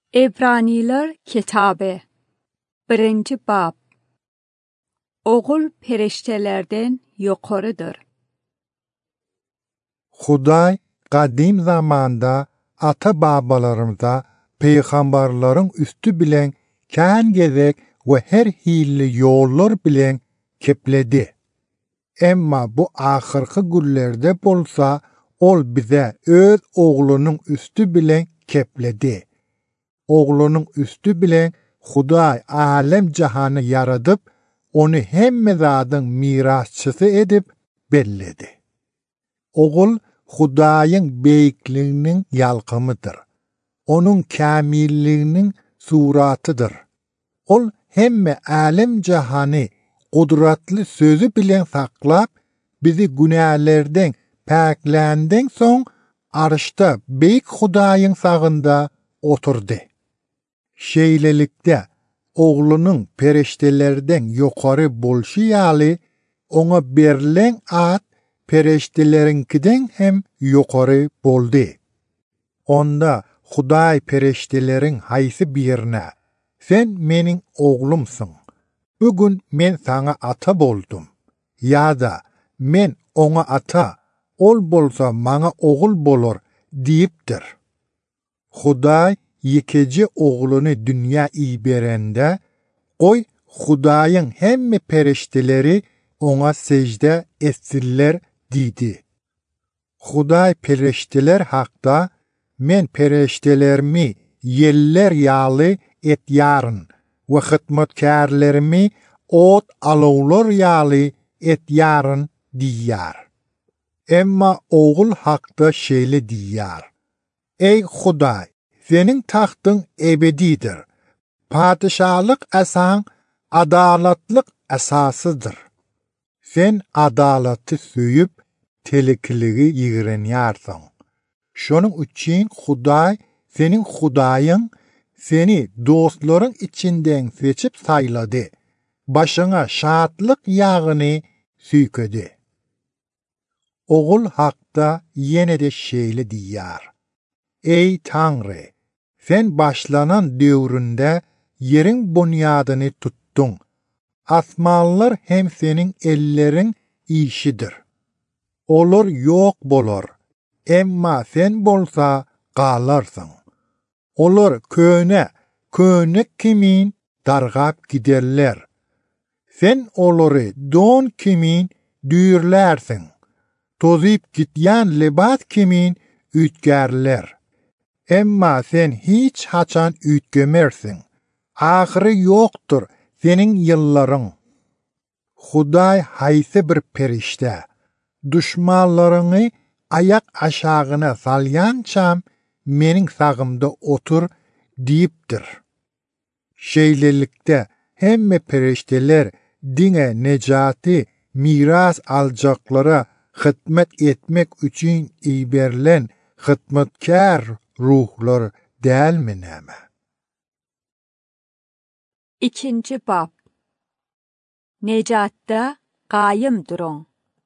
Ebraniler kitabı 1. bab. Oğul periştelerden yukarıdır. Huday qadim zamanda ata-babalarımıza peygamberlerin üstü bilen kän gezek ve her hilli yollar bilen kepledi. Emma bu ahirki günlerde bolsa ol bize öz oğlunun üstü bilen kepledi. Oğlunun üstü bilen Huday alem cahanı yaradıp onu hemme zadın mirasçısı edip belledi. Oğul Hudayın beyikliğinin yalkımıdır. Onun kamilliğinin suratıdır. Ol hemme alem cahanı kudratlı sözü bilen saklap bizi günahlerden paklenden son arşta beyik Hudayın sağında oturdu. Şeylelikte oğlunun periştelerden yukarı bolşu yali ona berilen ad periştelerinkiden hem yukarı boldu. Onda Huday periştelerin haysi birine, sen menin oğlumsun. Bugün men sana ata boldum. Ya da men ona ata, ol bolsa bana oğul bolur deyiptir. Huday yekeci oğlunu dünya iberende, koy Hudayın hemme perişteleri ona secde etsiller dedi. Huday perişteler hakta, men periştelerimi yeller yağlı et yarın ve hıtmetkarlarımı ot alovlar yağlı et yarın diyar. Emma oğul hakta şeyle diyar. Ey Huday, senin tahtın ebedidir. Padişahlık esan adaletlik esasıdır. Sen adalatı söyüp telikliği yığıranyarsın. Şunun için Huday, senin Hudayın seni dostların içinden seçip sayladı. Başına şahatlık yağını süykedi. Oğul hakta yine de şeyle diyar. Ey Tanrı, sen başlanan devrinde yerin bunyadını tuttun. Asmanlar hem senin ellerin işidir. Olur yok bolur. Emma sen bolsa qalarsın. Olur köne kimin dargap giderler. Sen oluru don kimin düğürlersin. Tozip gityan lebat kimin ütgerler. Emma sen hiç haçan ütgemersin. Ahırı yoktur senin yılların. Huday hayse bir perişte. Düşmanlarını ayak aşağına salyançam menin sağımda otur deyiptir. Şeylelikte hemme perişteler dine necati miras alacaklara hizmet etmek için iberlen hizmetkar ruhlar değil mi neme? 2. bab. Necatta qayım durun.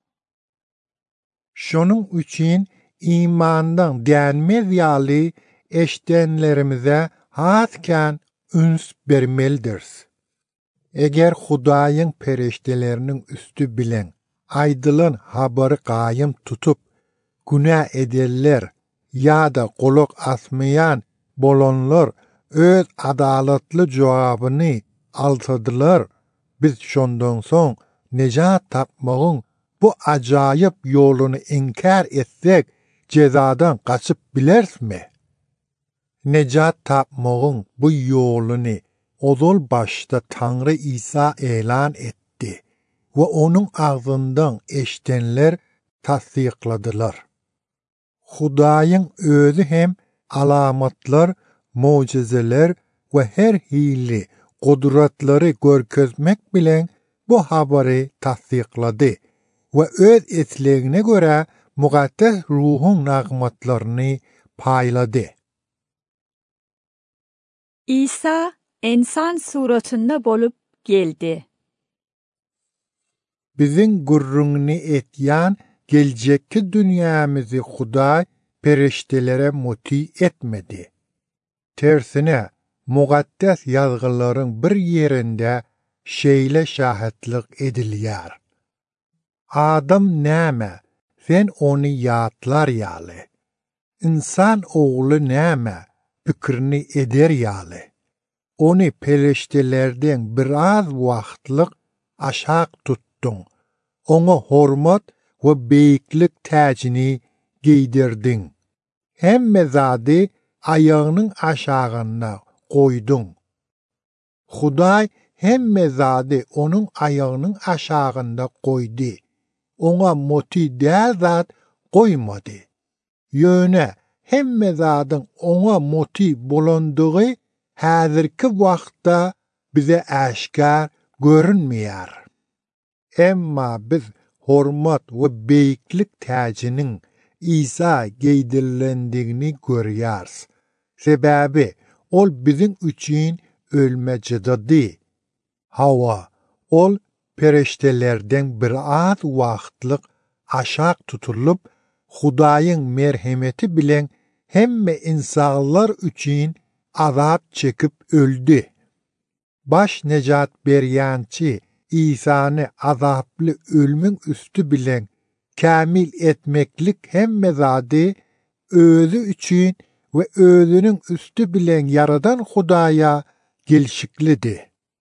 Şunun için imandan denmez yali eştenlerimize hatken üns vermelidirz. Eğer Hudayın periştelerinin üstü bilen aydılın haberi qayım tutup günah ederler ya da kulak asmayan bolonlar öz adaletli cevabını altadılar, biz şondan son necat tapmağın bu acayip yolunu inkar etsek cezadan kaçıp bilers mi? Necat tapmağın bu yolunu ozol başta Tanrı İsa elan etti ve onun ağzından eştenler tasdikladılar. Hudayın özü hem alamatlar, mucizeler ve her hili kudretleri görkezmek bilen bu haberi tasdikladı ve öz etliğine göre mukaddes ruhun nağmatlarını payladı. İsa insan suratında bolup geldi. Bizim gurrunu etyan gelecekki dünyamızı Huday periştelere muti etmedi. Tersine muqaddas yazgıların bir yerinde şeýle şahitlik edilýär. Adam näme, sen onu ýatlar ýaly. İnsan oğlu näme, pikirini eder ýaly. Onu pereştelerden biraz wagtlyk aşak tutdun. Ona hormat we beýiklik täjini giydirdin. Hemme zady ayağının aşağına koydun. Huday hemme zady onun ayağının aşağında koydu. Ona moti däl zat koymadı. Ýöne hemme zadyn ona moti bolandygy häzirki wagtda bize aşkar görünmeýär. Emma biz hormat we beýiklik täjinin İsa geydirlendigini görýärs. Sebäbi ol bizim üçin ölmejidi. Hawa ol pereştelerden bir az wagtlyk aşak tutulup Hudaýyň merhemeti bilen hemme insanlar üçin azap çekip öldü. Baş nejat berýänçi İsa'ny azaply ölümün üstü bilen kamil etmeklik hemme zady özü üçin we özünün üstü bilen yaradan Hudaýa gelşiklidi.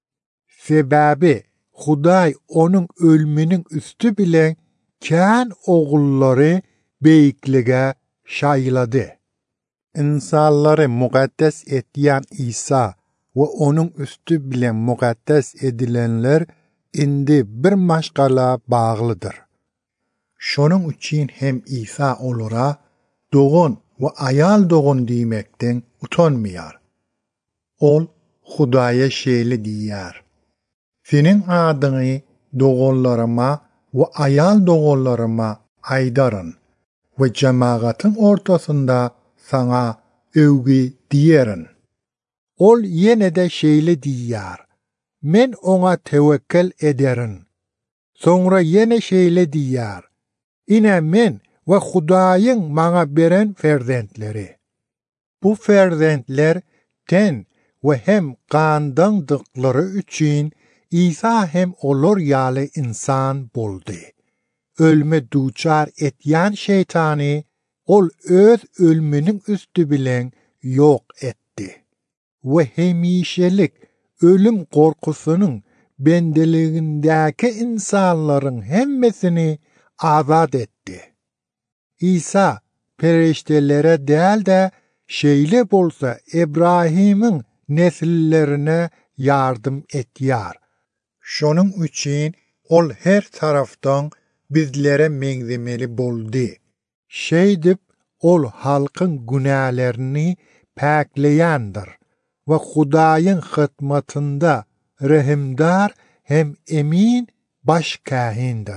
Sebäbi Hudaý onun ölümünün üstü bilen kän oğullary beýiklige şaýlady. İnsanlary muqaddas etýän İsa we onun üstü bilen muqaddas edilenler indi bir maşgala baglydyr. Şonuň üçin hem İsa olara dogun we ayal dogun diýmekden utanmaýar. Ol Hudaýa şeýle diýär. Senin adyny dogonlaryma we ayal dogonlaryma aýdaryn we jemaatyň ortasynda sana övgi diýerin. Ol ýene-de şeýle diýär. Men ona tewekkel ederin. Sonra ýene şeýle diýär. Ine men we Hudaýyň maňa beren ferzentleri. Bu ferzentler ten we hem gandandyklary üçin İsa hem olar ýaly insan boldy. Ölme duçar etýän şeytany ol öz ölüminiň üstü bilen ýok etdi. We hemişelik ölüm korkusynyň bendeligindäki insanlaryň hemmesini azat etdi. İsa pereştelere däl-de şeýle bolsa Ebrahimiň nesillerine yardım etýär. Şonuň üçin ol her tarafdan bizlere meňzemeli boldy. Şeýdip ol halkyň günälerini pakleýändir we Hudaýyň hytmatynda rehimdar hem emin baş kahindir.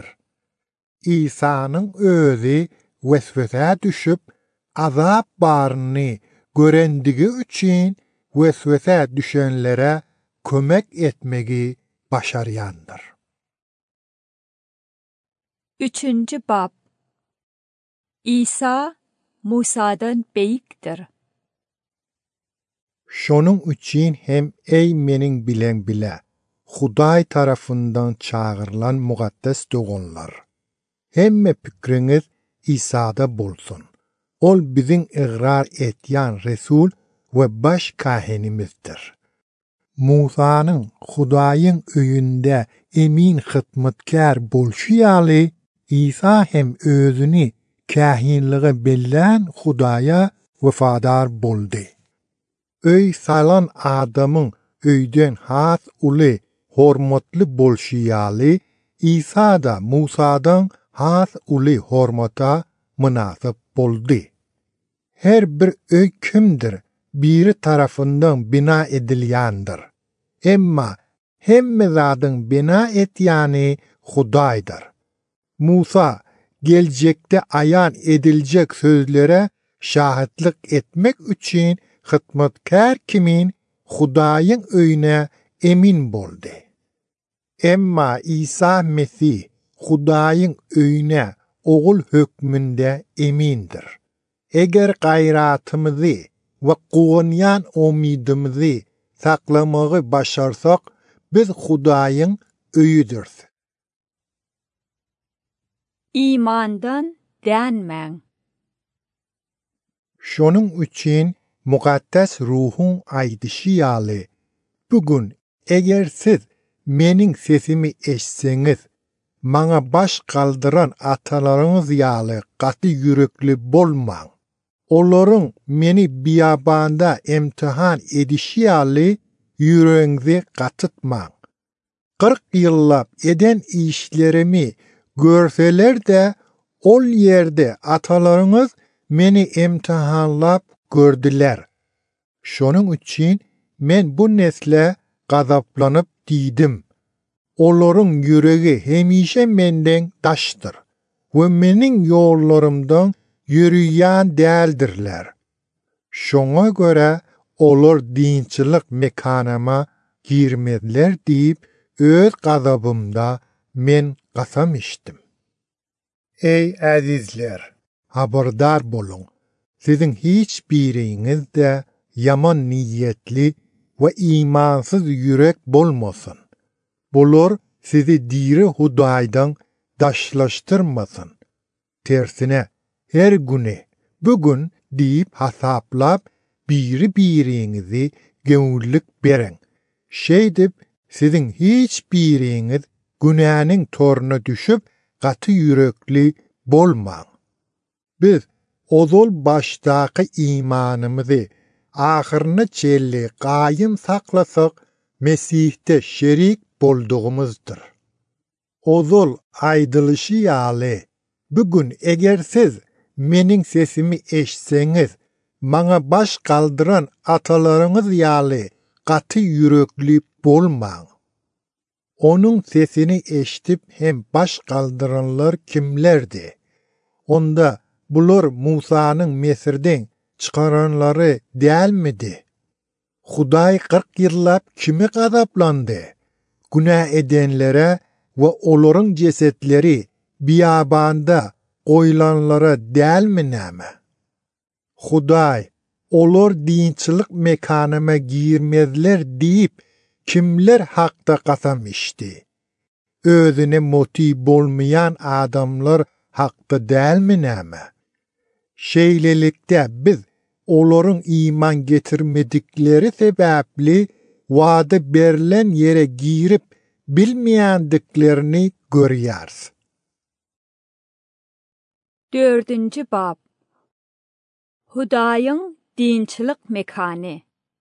İsa'nın özü vesvese düşüp azap baryny görendigi üçin vesvese düşenlere kömek etmegi başaryandır. 3. bab. İsa Musa'dan beýikdir. Şonuň üçin hem ey meniň bilen bile, Hudaý tarafyndan çağırılan muqaddas dogonlar. Hemme pikiriňiz İsa'da bolsun. Ol biziň igrar etýän Resul we baş kahinimizdir. Musanyň Hudaýyň öýünde emin hytmatkar bolşy ýaly İsa hem özüni kahinlige billen Hudaýa wefadar boldy. Öý salan adamyň öýden has uly hormatly bolşy ýaly İsa da Musadan has uly hormata münasip boldy. Her bir öý kimdir? Biri tarafından bina edilýändir. Emma hemme zadyň bina etýäni Hudaýdyr. Musa geljekde ayan ediljek sözlere şahitlik etmek üçin hytmatkar kimin Hudaýyň öýüne emin boldy. Emma İsa Mesih Hudaýyň öýüne ogul hökmünde emindir. Eger gaýratymyzy we gowanyan umydymyzy saklamağı başarsak, biz Hudaýyň öýüdür. İmandan dänmäň. Şonuň üçin mukaddes ruhun aýdyşy ýaly, bugün eger siz meniň sesimi eşseňiz, maňa baş galdyran atalaryňyz ýaly gaty yürekli bolmaň. Olaryň meni biýabanda emtihan edişi ýaly yüreğinizi gatytmaň. 40 ýyllap eden işlerimi görseler de ol yerde atalaryňyz meni emtihanlap gördüler. Şonuň üçin men bu nesle gazaplanyp diýdim. Olaryň ýüregi hemişe menden daşdyr we meniň ýollarymdan ýürüýän däldirler. Şoňa göre olar dinçilik mekanama girmediler diýip öz gazabymda men gasam içdim. Ey azizler, habardar bolun. Sizin hiç biriňiz de yaman niýetli we imansyz ýürek bolmasyn. Bular sizi diri Hudaýdan daşlaştyrmasyn. Tersine her güne, bugün diýip hasaplap biri-biriňizi göňüllik beriň. Şeýdip sizin hiç biriňiz günäniň toruna düşüp gaty yürekli bolmaň. Biz ozol başdaky imanymyzy ahyryna çelli gaýym saklasak, Mesihde şerik boldugymyzdyr. Ozol aýdylşy ýaly, bugün eger siz meniň sesimi eşseňiz, maňa baş galdyran atalaryňyz ýaly gaty yürekli bolmaň. Onuň sesini eşitip hem baş galdyranlar kimlerdi? Onda bular Musanyň Mesirden çıkaranları dälmidi? Hudaý 40 ýyllap kimi gazaplandy? Günah edenlere we olaryň jesetleri biýabanda goýlanlara dälmi näme? Hudaý, olar dinçilik mekanyma girmezler diýip kimler hakda gasam içdi? Özüne motiv bolmayan adamlar hakda dälmi näme? Şeýlelikde biz olaryň iman getirmedikleri sebäpli wada berilen yere girip bilmeýändiklerini görýäris. 4. bab. Hudaýyň dinçilik mekany.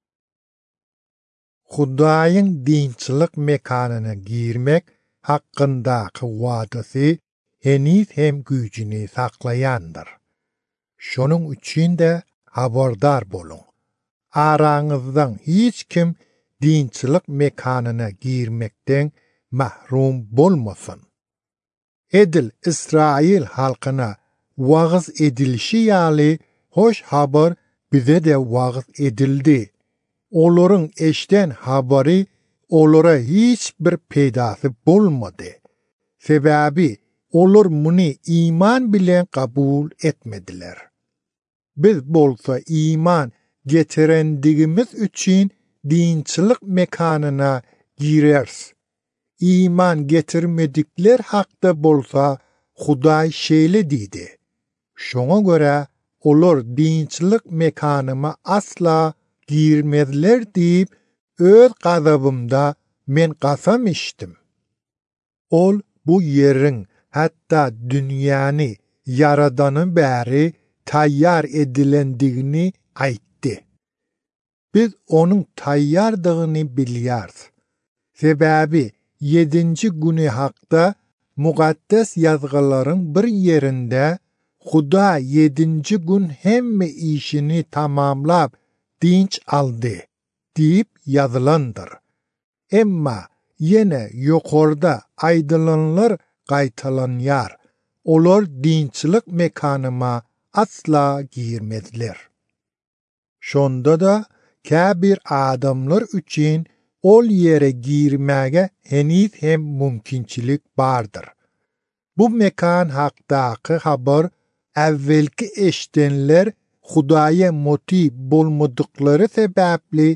Hudaýyň dinçilik mekanyna girmek hakkyndaky wadasy heniz hem güýjüni saklaýandyr. Şonuň üçin de habardar bolun. Araňyzdan hiç kim dinçilik mekanyna girmekden mahrum bolmasyn. Edil İsrail halkyna wagys edilşi ýaly hoş habar bize de wagys edildi. Olaryň eşden habary olara hiç bir peýdasy bolmady. Sebäbi olar muny iman bilen kabul etmediler. Biz bolsa iman getirendigimiz üçin dinçilik mekanyna gireriz. İman getirmedikler hakda bolsa Hudaý şeýle diýdi. Şoňa göre olar dinçilik mekanyma asla girmezler diýip öz gazabymda men gasam içdim. Ol bu ýeriň hatta dünýäni yaradany bäri taýýar edilendigini aýtdy. Biz onuň taýýardygyny bilýäris. Sebäbi 7-nji güni hakda mukaddes ýazgylaryň bir ýerinde Huda 7-nji gün hemme işini tamamlap dinç aldy diýip ýazylandyr. Emma ýene ýokarda aýdylanlar gaýtalanýar. Olar dinçilik mekanyma asla girmezler. Şonda da käbir adamlar üçin ol yere girmäge heniz hem mümkinçilik bardyr. Bu mekan hakdaky habar äwvelki eşdenler Hudaýa motiv bolmadyklary sebäpli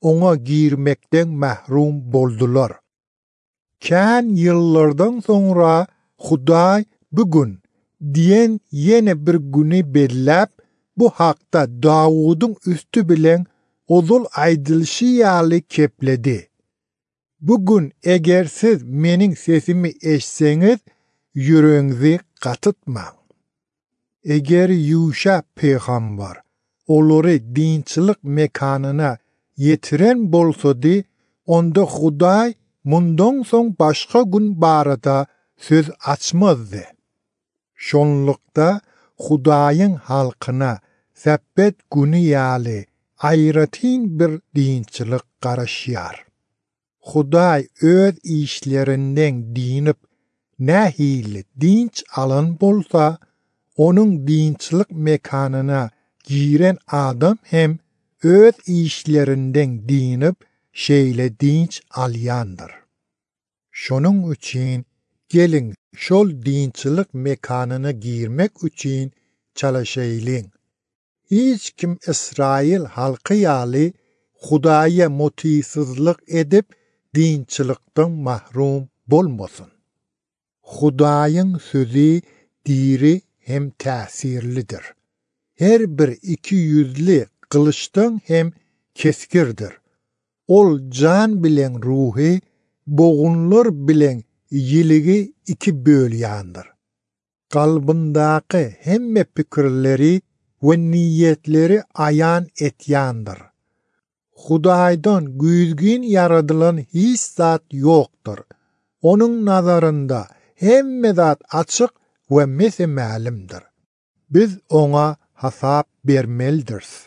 ona girmekten mahrum boldular. Kän yıllardan sonra Hudaý bugün diyen yine bir güni belläp bu hakda Davud'un üstü bilen ozul aydılşı ýaly kepledi. Bugün eger siz mening sesimi eşseňiz, yüreğinizi gatytmaň. Eger Yuşa peýgamber olary dinçilik mekanyna yetiren bolsady, onda Hudaý mundan soň başga gün barada söz açmazdy. Şonlukda Hudaýyň halkyna Sebbet güni ýaly aýratyn bir dinçilik garaşýar. Hudaý öz işlerinden dinip nähili dinç alan bolsa, onun dinçilik mekanyna giren adam hem öz işlerinden dinip şeýle dinç alýandyr. Şonun üçin gelin şol dinçilik mekanyna girmek üçin çalışaýlyň. Hiç kim İsrail halky ýaly Hudaýa motisizlik edip dinçilikden mahrum bolmasyn. Hudaýyň sözi diri hem täsirlidir. Her bir iki yüzli kılıçtan hem keskirdir. Ol can bilen ruhi, boğunlar bilen yiligi iki bölýändir. Kalbyndaky hemme pikirleri we niyetleri ayan etýändir. Hudaýdan güýzgin yaradylan hiç zat ýokdur. Onun nazarında hemme zat açyk we mesemälimdir. Biz ona hasap bermelidirz.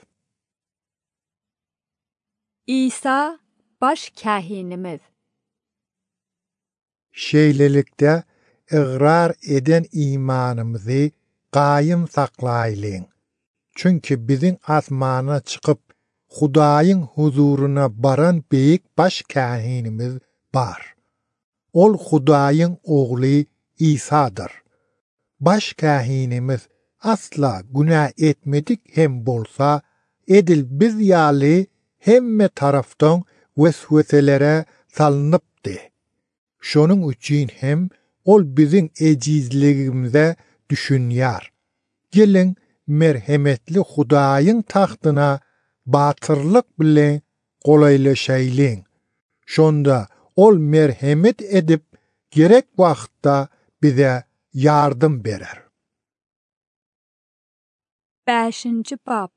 İsa baş kähinimiz. Şeýlelikde igrar eden imanymyzy gaýym saklaýlyň. Çünki biziň asmana çykyp Hudaýyň huzuruna baran beýik baş kähinimiz bar. Ol Hudaýyň ogly İsa'dyr. Baş kähinimiz asla günah etmedik hem bolsa, edil biz ýaly hemme taraftan vesweselere salnypdy. Şonun üçin hem ol biziň ejizligimize düşünýär. Gelin merhemetli Hudaýyň taxtyna batyrlyk bilen golaylaşaýlyň. Şonda ol merhemet edip gerek wagtda bize yardım berer. 5. bab.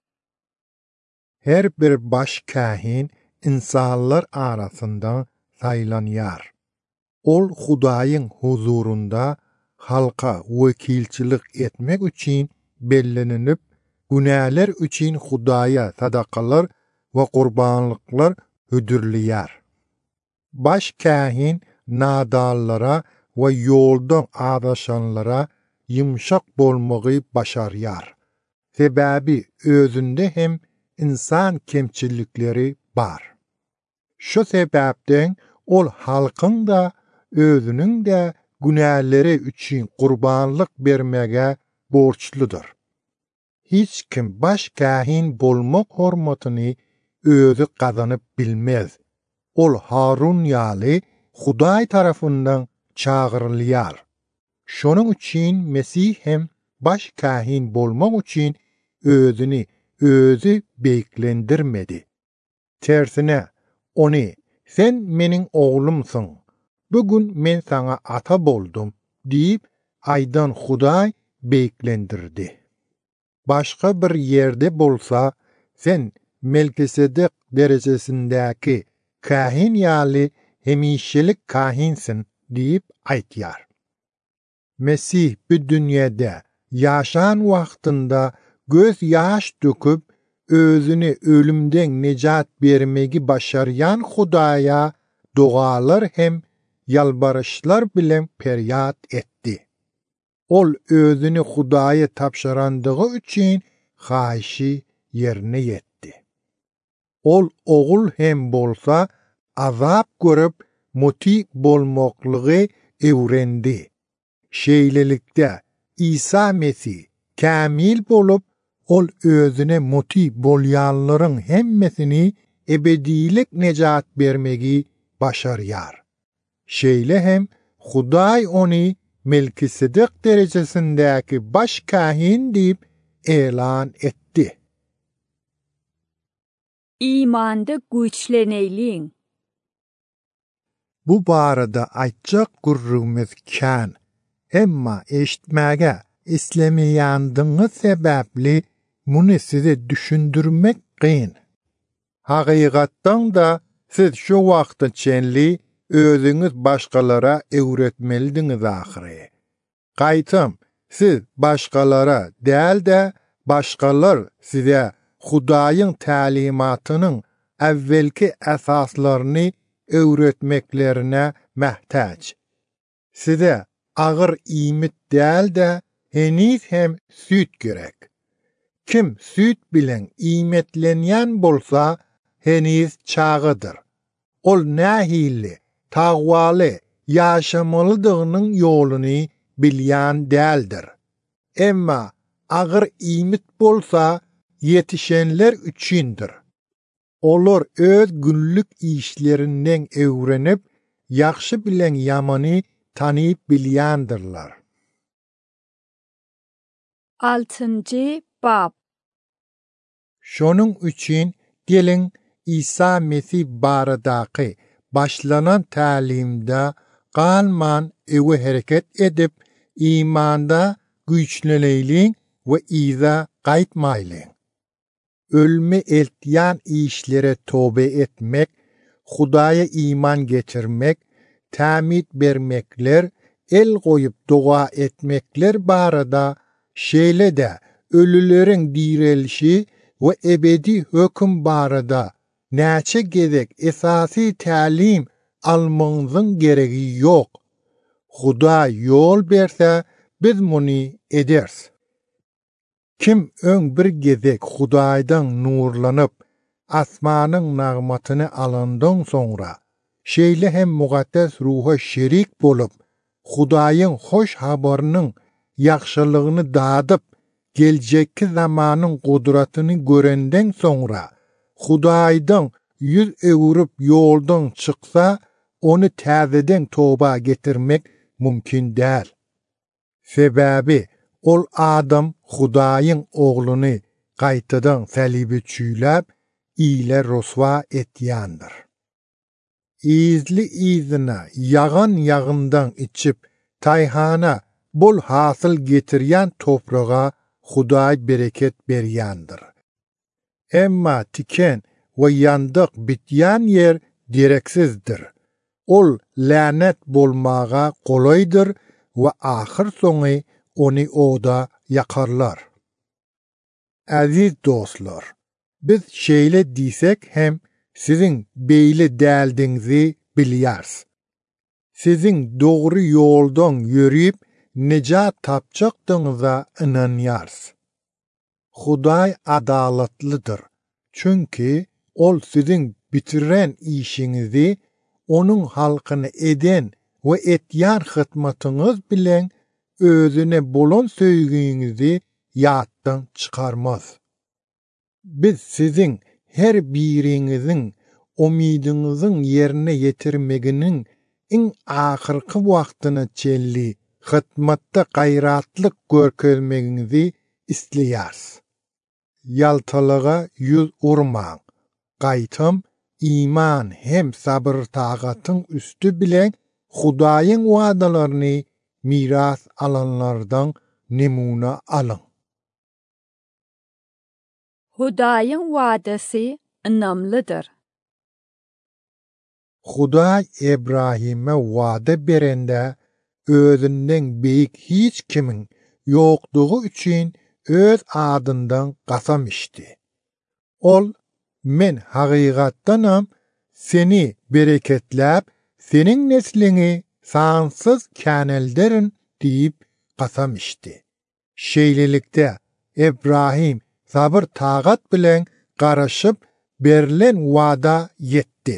Her bir baş kähin insanlar arasynda saýlanýar. Ol Hudaýyň huzurunda halka wekilçilik etmek üçin bellenip, günäler üçin Hudaýa sadakalar we gurbanlyklar hödürlýär. Baş kähin nadallara we ýoldan adaşanlara yumşak bolmagy başarýar. Sebäbi özünde hem insan kemçillikleri bar. Şu sebäpden ol halkyň da özünüň de günäleri üçin gurbanlyk bermege borçludur. Hiç kim baş kähin bolmak hormatyny özü gazanyp bilmez. Ol Harun ýaly Hudaý tarapyndan çağırylýar. Şonuň üçin Mesih hem baş kähin bolmak üçin özüni özü beýiklendirmedi. Tersine ony sen meniň oglumsyň, bugün men sana ata boldum diýip aýdan Hudaý beýiklendirdi. Başga bir ýerde bolsa sen Melkisedek derejesindäki kahin ýaly hemişelik kahinsin diýip aýtýar. Mesih bu dünýede ýaşan wagtynda göz ýaş döküp özüni ölümden nejat bermegi başaryan Hudaýa dogalar hem yalbarışlar bilen peryat etdi. Ol özüni Hudaýa tapşyrandygy üçin haýşy ýerine ýetdi. Ol ogul hem bolsa azap görüp muti bolmaklygy öwrendi. Şeýlelikde İsa Mesih kamil bolup ol özüne muti bolýanlaryň hemmesini ebedilik necat bermegi başaryar. Şeýle hem Hudaý ony Melkisedek derejesindäki baş kahin diýip elan etdi. İmanda güçleneyliň. Bu barada aýtjak gurrugymyz kän. Emma eşitmäge islemeýändiňiz sebäpli muny size düşündürmek gyn. Hakygatdan da siz şu wagtda çenli özüňiz başgalara öwretmelidiňiz ahyry. Gaýtam, siz başgalara däl-de başgalar size Hudaýyň tälimatynyň äwvelki esaslaryny öwretmeklerine mähtäç. Size agyr iýmit däl-de heniz hem süt gerek. Kim süt bilen iýmetlenýän bolsa heniz çagydyr. Ol nähili, tagwaly ýaşamalydygynyň ýoluny bilýän däldir. Emma agyr iýmit bolsa yetişenler üçindir. Olar öz günlük işlerinden öwrenip, ýaxşy bilen ýamany tanyp bilýändirler. 6. bab. Şonuň üçin gelin İsa Mesih baradaky başlanan tälimde galman ewe hereket edip imanda güýçleneyliň we iza gaýtmaýlyň. Ölme eltýän işlere tobe etmek, Hudaýa iman getirmek, tämit bermekler, el goýup dua etmekler barada şeýle de ölüleriň direlişi we ebedi höküm barada näçe gezek esasy tälim almaňyzyň geregi ýok. Hudaý ýol berse biz muny eders. Kim öň bir gezek Hudaýdan nurlanyp asmanyň nagmatyny alandan soňra şeýle hem mugaddes ruha şerik bolup Hudaýyň hoş habarynyň ýaxşylygyny dadyp geljekki zamanyň gudratyny görenden soňra Hudaýdan yüz öwürüp ýoldan çyksa ony täzeden toba getirmek mümkin däl. Sebäbi ol adam Hudaýyň ogluny gaýtadan salibi çüýläp ýyle roswa etýändir. İzli izina ýagan ýagyndan içip taýhana bol hasyl getirýän topraga Hudaý bereket berýändir. Emma tiken we ýandyk bitýän yer direksizdir. Ol länet bolmaga golaýdyr we ahyr soňy ony oda yakarlar. Aziz dostlar, biz şeýle diýsek hem siziň beýle däldiňizi bilýärs. Siziň dogry ýoldan ýörüp nejat tapjakdyňyza inanýars. Hudaý adalatlydyr. Çünki ol siziň bitiren işiňizi onuň halkyny eden we etýän hytmatyňyz bilen özüne bolan söýgüňizi ýatdan çykarmaz. Biz siziň her biriňiziň umidyňyzyň ýerine ýetirmeginiň iň ahyrky wagtyna çelli hytmatda gaýratlyk görkezmegiňizi isleýärs. Ýaltalyga ýüz urmaň. Gaýtam, iman hem sabr taqatyň üstü bilen Hudaýyň wadalaryny miras alanlardan nemuna alın. Hudaýyň wadasy ynamlydyr. Hudaý Ebrahime wada berende özünden beýik hiç kimiň ýokdugy üçin öz adyndan gasam içdi. Ol, men hakygatdanam seni bereketläp, seniň neslini sansız känelderin diýip gasam içdi. Şeýlelikde Ebrahim sabr taqat bilen garaşyp berilen wada ýetdi.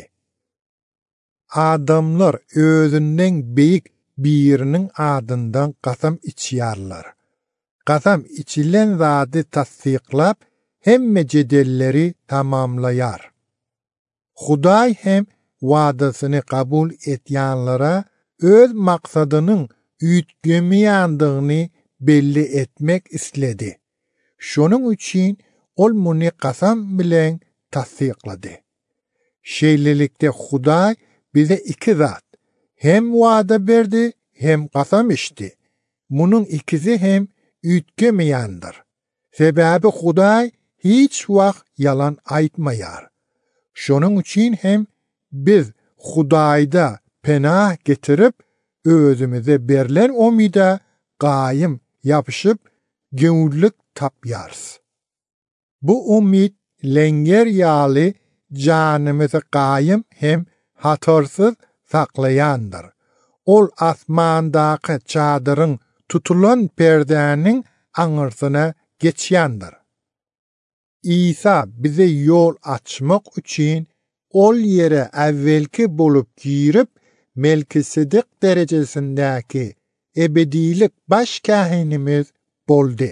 Adamlar özünden beýik biriniň adyndan gasam içýärler. Gasam içilen zady tasdiqlap hemme jedelleri tamamlaýar. Hudaý hem wadasyny kabul etýänlara öz maksadynyň üýtgemeýändigini belli etmek isledi. Şonuň üçin ol muny kasam bilen tasdiklady. Şeýlelikde Hudaý bize iki zat hem wada berdi hem kasam içdi. Munun ikisi hem üýtgemeýändir. Sebäbi Hudaý hiç wagt yalan aýtmaýar. Şonuň üçin hem biz Hudaýda penah getirip özümize berilen umyda gaýym yapyşyp göňüllük tapýarys. Bu umyt lenger ýaly janymyzy gaýym hem hatarsyz saklayandır. Ol asmandaky çadyryň tutulan perdäniň aňyrsyna geçýändir. İsa bize yol açmak üçin ol yere evvelki bolup girip Melkisedek derejesindäki ebedilik baş kahinimiz boldy.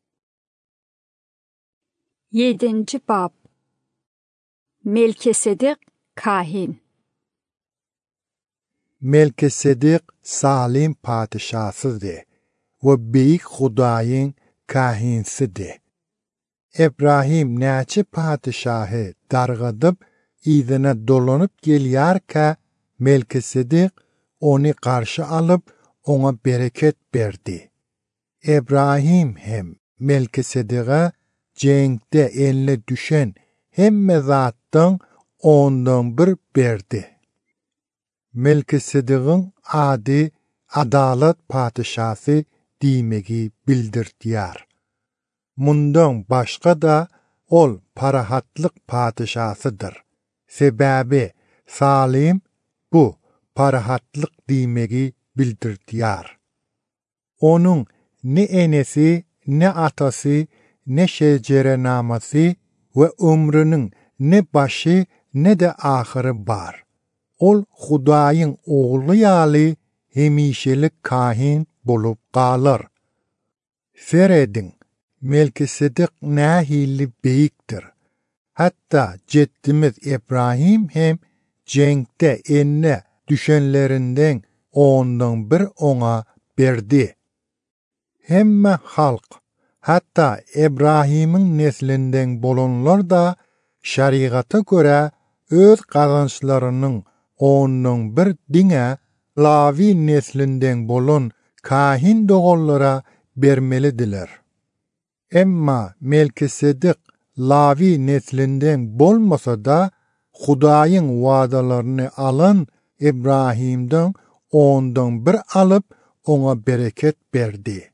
7. bab Melkisedek kahin. Melkisedek Salim padişasydy we beýik Hudaýyň kahinsidy. Ebrahim näçe padişahy dargadyp ýzyna dolanyp gelýärkä Melkisedek onu karşı alıp ona bereket berdi. Ebrahim hem Melkisedek'e cenkde eline düşen hemme zatdan ondan bir berdi. Melkisedek'in ady adalet padişasy diýmegi bildirdiýär. Mundan başga da ol parahatlyk padişasydyr. Sebäbi Salim bu parahatlyk diýmegi bildirdiýär. Onuň ne enesi, ne atasy, ne şejerenamasy we ömrüniň ne başy, ne de ahyry bar. Ol Hudaýyň ogly ýaly hemişelik kahin bolup galar. Seredin, Melkisedek nähili beýikdir. Hatta jeddimiz Ebrahim hem cenkde eline düşenlerinden ondan bir ona berdi. Hemme halk, hatta Ebrahim'in neslinden bolanlar da şariata göre öz kazançlarının ondan bir diňe Lavi neslinden bolan kahin dogallara bermelidiler. Emma Melkisedek Lavi neslinden bolmasa da Hudaýyň wadalarını alan Ebrahim'den ondan bir alıp ona bereket berdi.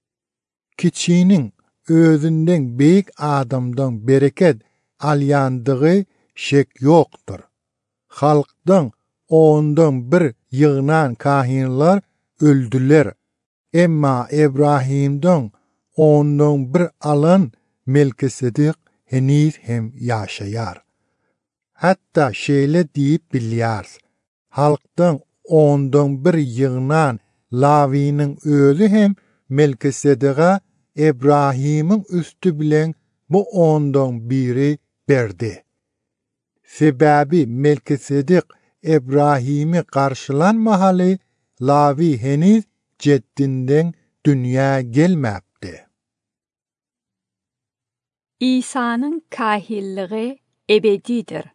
Kiçiniň özünden beýik adamdan bereket alýandygy şek ýokdur. Halkdan ondan bir ýygnan kahinler öldüler. Emma Ebrahim'den ondan bir alan Melkisedek heniz hem ýaşaýar. Hatta şeýle diýip bilýärs. Halkdan ondan bir ýygnan Lavi'nin özü hem Melkisedek'e Ebrahim'in üstü bilen bu ondan biri berdi. Sebäbi Melkisedek Ebrahim'i karşılanmahaly Lavi heniz jeddinden dünýä gelmäpdi. İsa'nın kahilligi ebedidir.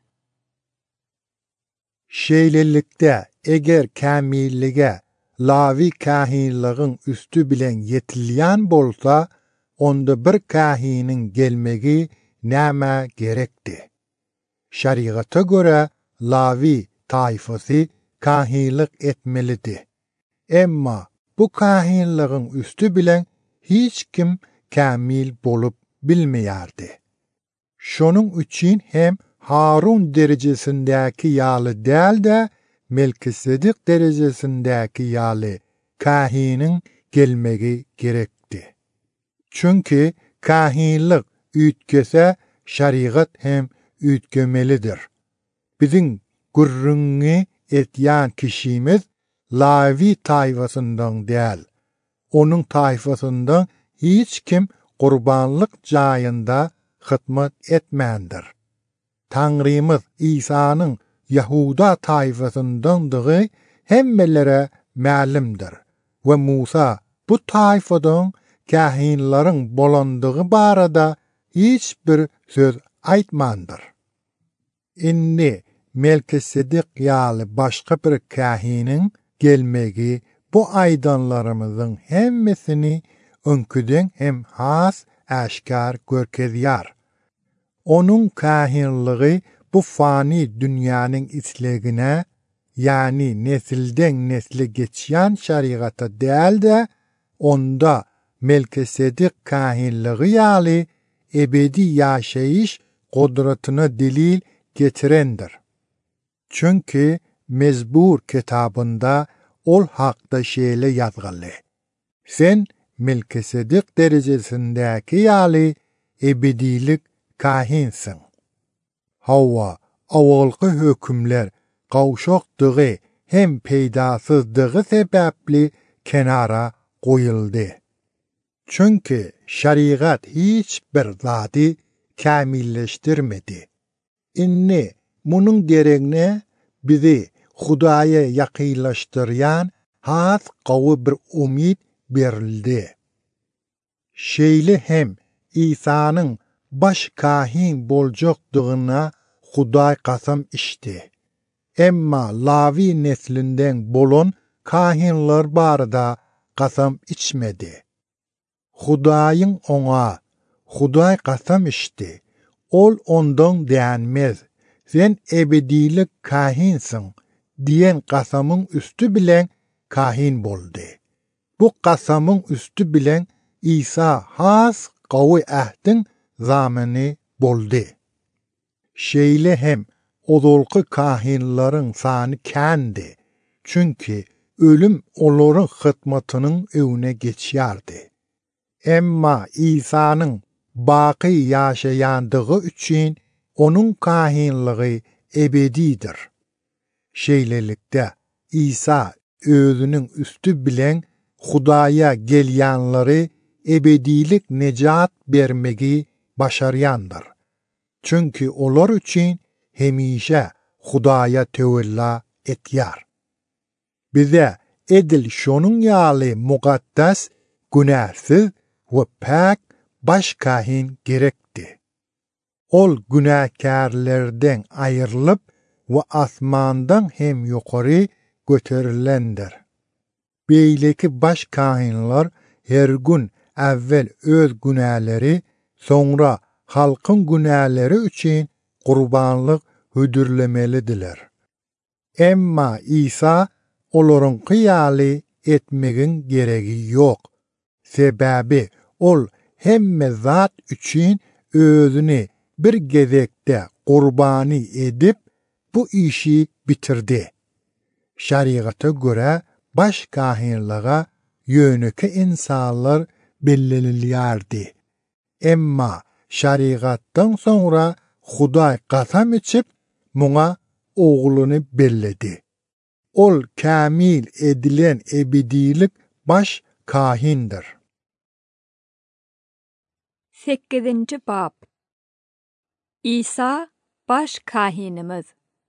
Şeýlelikde eger kamillige Lavi kahinligiň üstü bilen yetilýän bolsa, onda bir kahinin gelmegi näme gerekdi? Şariata göre Lavi taýfasy kahinlik etmelidi. Emma bu kahinligiň üstü bilen hiç kim kamil bolup bilmeýärdi. Şonuň üçin hem Harun derejesindäki ýaly däl de Melkisedek derejesindäki ýaly kahinin gelmegi gerekdi. Çünki kahinlik üýtkese şariat hem üýtgemelidir. Biziň gurrunňy etýän kişimiz Lavi taýfasyndan däl. Onuň taýfasyndan hiç kim gurbanlyk jaýynda hytmat etmändir. Tanrımız İsa'nın Yahuda tayfasındandığı hemmelere ma'lumdur. Ve Musa bu tayfadan kahinlerin bolandığı barada hiçbir söz aytmandır. Inni Melkisedek ýaly başga bir kahinin gelmegi bu aydanlarımızın hemmesini önküden hem has aşkar görkezýär. Onun kahinligi bu fani dünyanın islegine, yani nesilden nesle geçýän şeriata däl de, onda Melkisedek kahinligi ýaly ebedi ýaşaýyş godratyna delil getirendir. Çünkü Mezbur kitabında ol hakda şeýle ýazgyly. Sen Melkisedek derejesindäki ýaly ebedilik kahinsin. Hawa awalky hökümler gawşakdygy hem peýdasızdygy sebäpli kenara goýuldy. Çünkü şeriat hiç bir zady kamilleşdirmedi. Inni munun deregne bizi Hudaýa ýakynlaşdyrýan has gawy bir umid berildi. Şeýle hem İsa'nın baş kahin boljakdygyna Hudaý kasam içdi. Emma Lavi neslinden bolan kahinler barada kasam içmedi. Hudaýyň oňa Hudaý kasam içdi. Ol ondan dänmez. Sen ebedilik kahinsin diyen kasamın üstü bilen kahin boldy. Bu kasamın üstü bilen İsa has gawy ähdin zamany boldy. Şeýle hem odolky kahinlaryň sany kändi. Çünki ölüm olaryň hytmatynyň öwüne geçýärdi. Emma İsa'nın baqy ýaşaýandygy üçin onun kahinligi ebedidir. Şeýlelikde İsa özünün üstü bilen Hudaýa gelýänleri ebedilik nejat bermegi başaryandır. Çünkü olar üçin hemişe Hudaýa tewella etýär. Bize edil şonun ýaly mukaddas, günahsyz we pak baş kahin gerekdi. Ol günahkarlardan ayrılıp ve asmandan hem yukarı göterilendir. Beýleki baş kahinler her gün evvel öz günahları, sonra halkın günahları üçün kurbanlık hüdürlemelidiler. Emma İsa olorun ýaly etmegin geregi yok. Sebebi ol hemme zat üçün özünü bir gezekde kurbani edip bu işi bitirdi. Şeriata göre baş kahinliğe yönüki insanlar bellilenýärdi. Emma şeriatdan sonra Hudaý kasam içip muňa oğluny belledi. Ol kamil edilen ebedilik baş kahindir. 8. bab. İsa baş kahinimiz.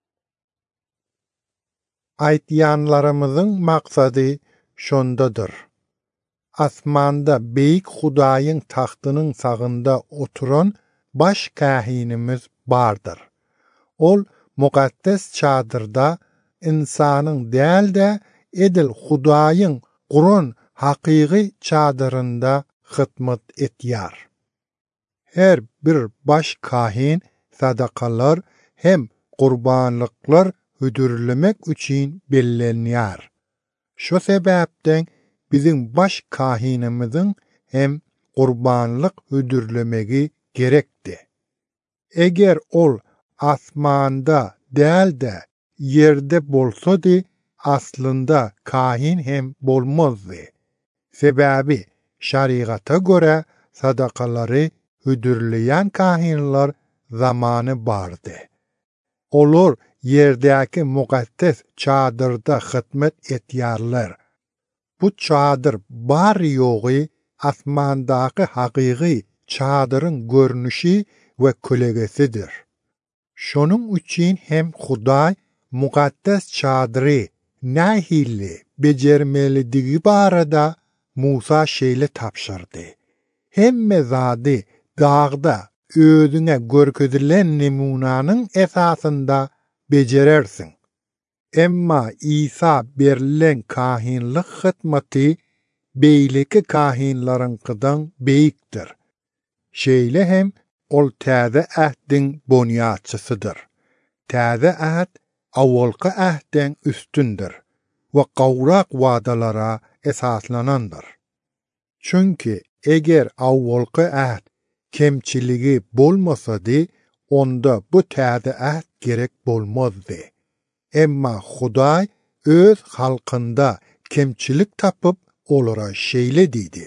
Aýtýanlarymyzyň maksady şondadyr. Asmanda beýik Hudaýyň taxtynyň sagynda oturan baş kahinimiz bardyr. Ol mukaddes çadyrda insanyň däl de edil Hudaýyň Guran hakyky çadyrynda hytmat etýär. Her bir baş kahin sadakalar hem kurbanlıklar hüdürlemek üçün bellenýär. Şu sebäpden bizim baş kahinimizin hem kurbanlık hüdürlemegi gerekdi. Eger ol asmanda däl de yerde bolsady, aslında kahin hem bolmazdy. Sebebi şeriata göre sadakalary hüdürleyen kahinler zamanı bardı. Olur yerdäki mukaddes çadırda hytmet etýärler. Bu çadır bar ýogy asmandaky hakyky çadırın görnüşi we kölegesidir. Şonun üçün hem Hudaý mukaddes çadyry nähili bejermelidigi barada Musa şeýle tapşyrdy. Hemme zady dağda özüne görkezilen nemunanyň esasynda bejerersiň. Emma İsa berilen kahinlik hytmaty beýleki kahinlaryňkydan beýikdir. Şeýle hem ol täze ähdiň bonyatçysydyr. Täze ähd awalky ähden üstündür we gawrak wadalara esaslanandyr. Çünki eger awalky ähd kemçiligi bolmasady, onda bu täze ähd gerek bolmazdy. Emma Hudaý öz halkynda kemçilik tapyp olara şeýle diýdi.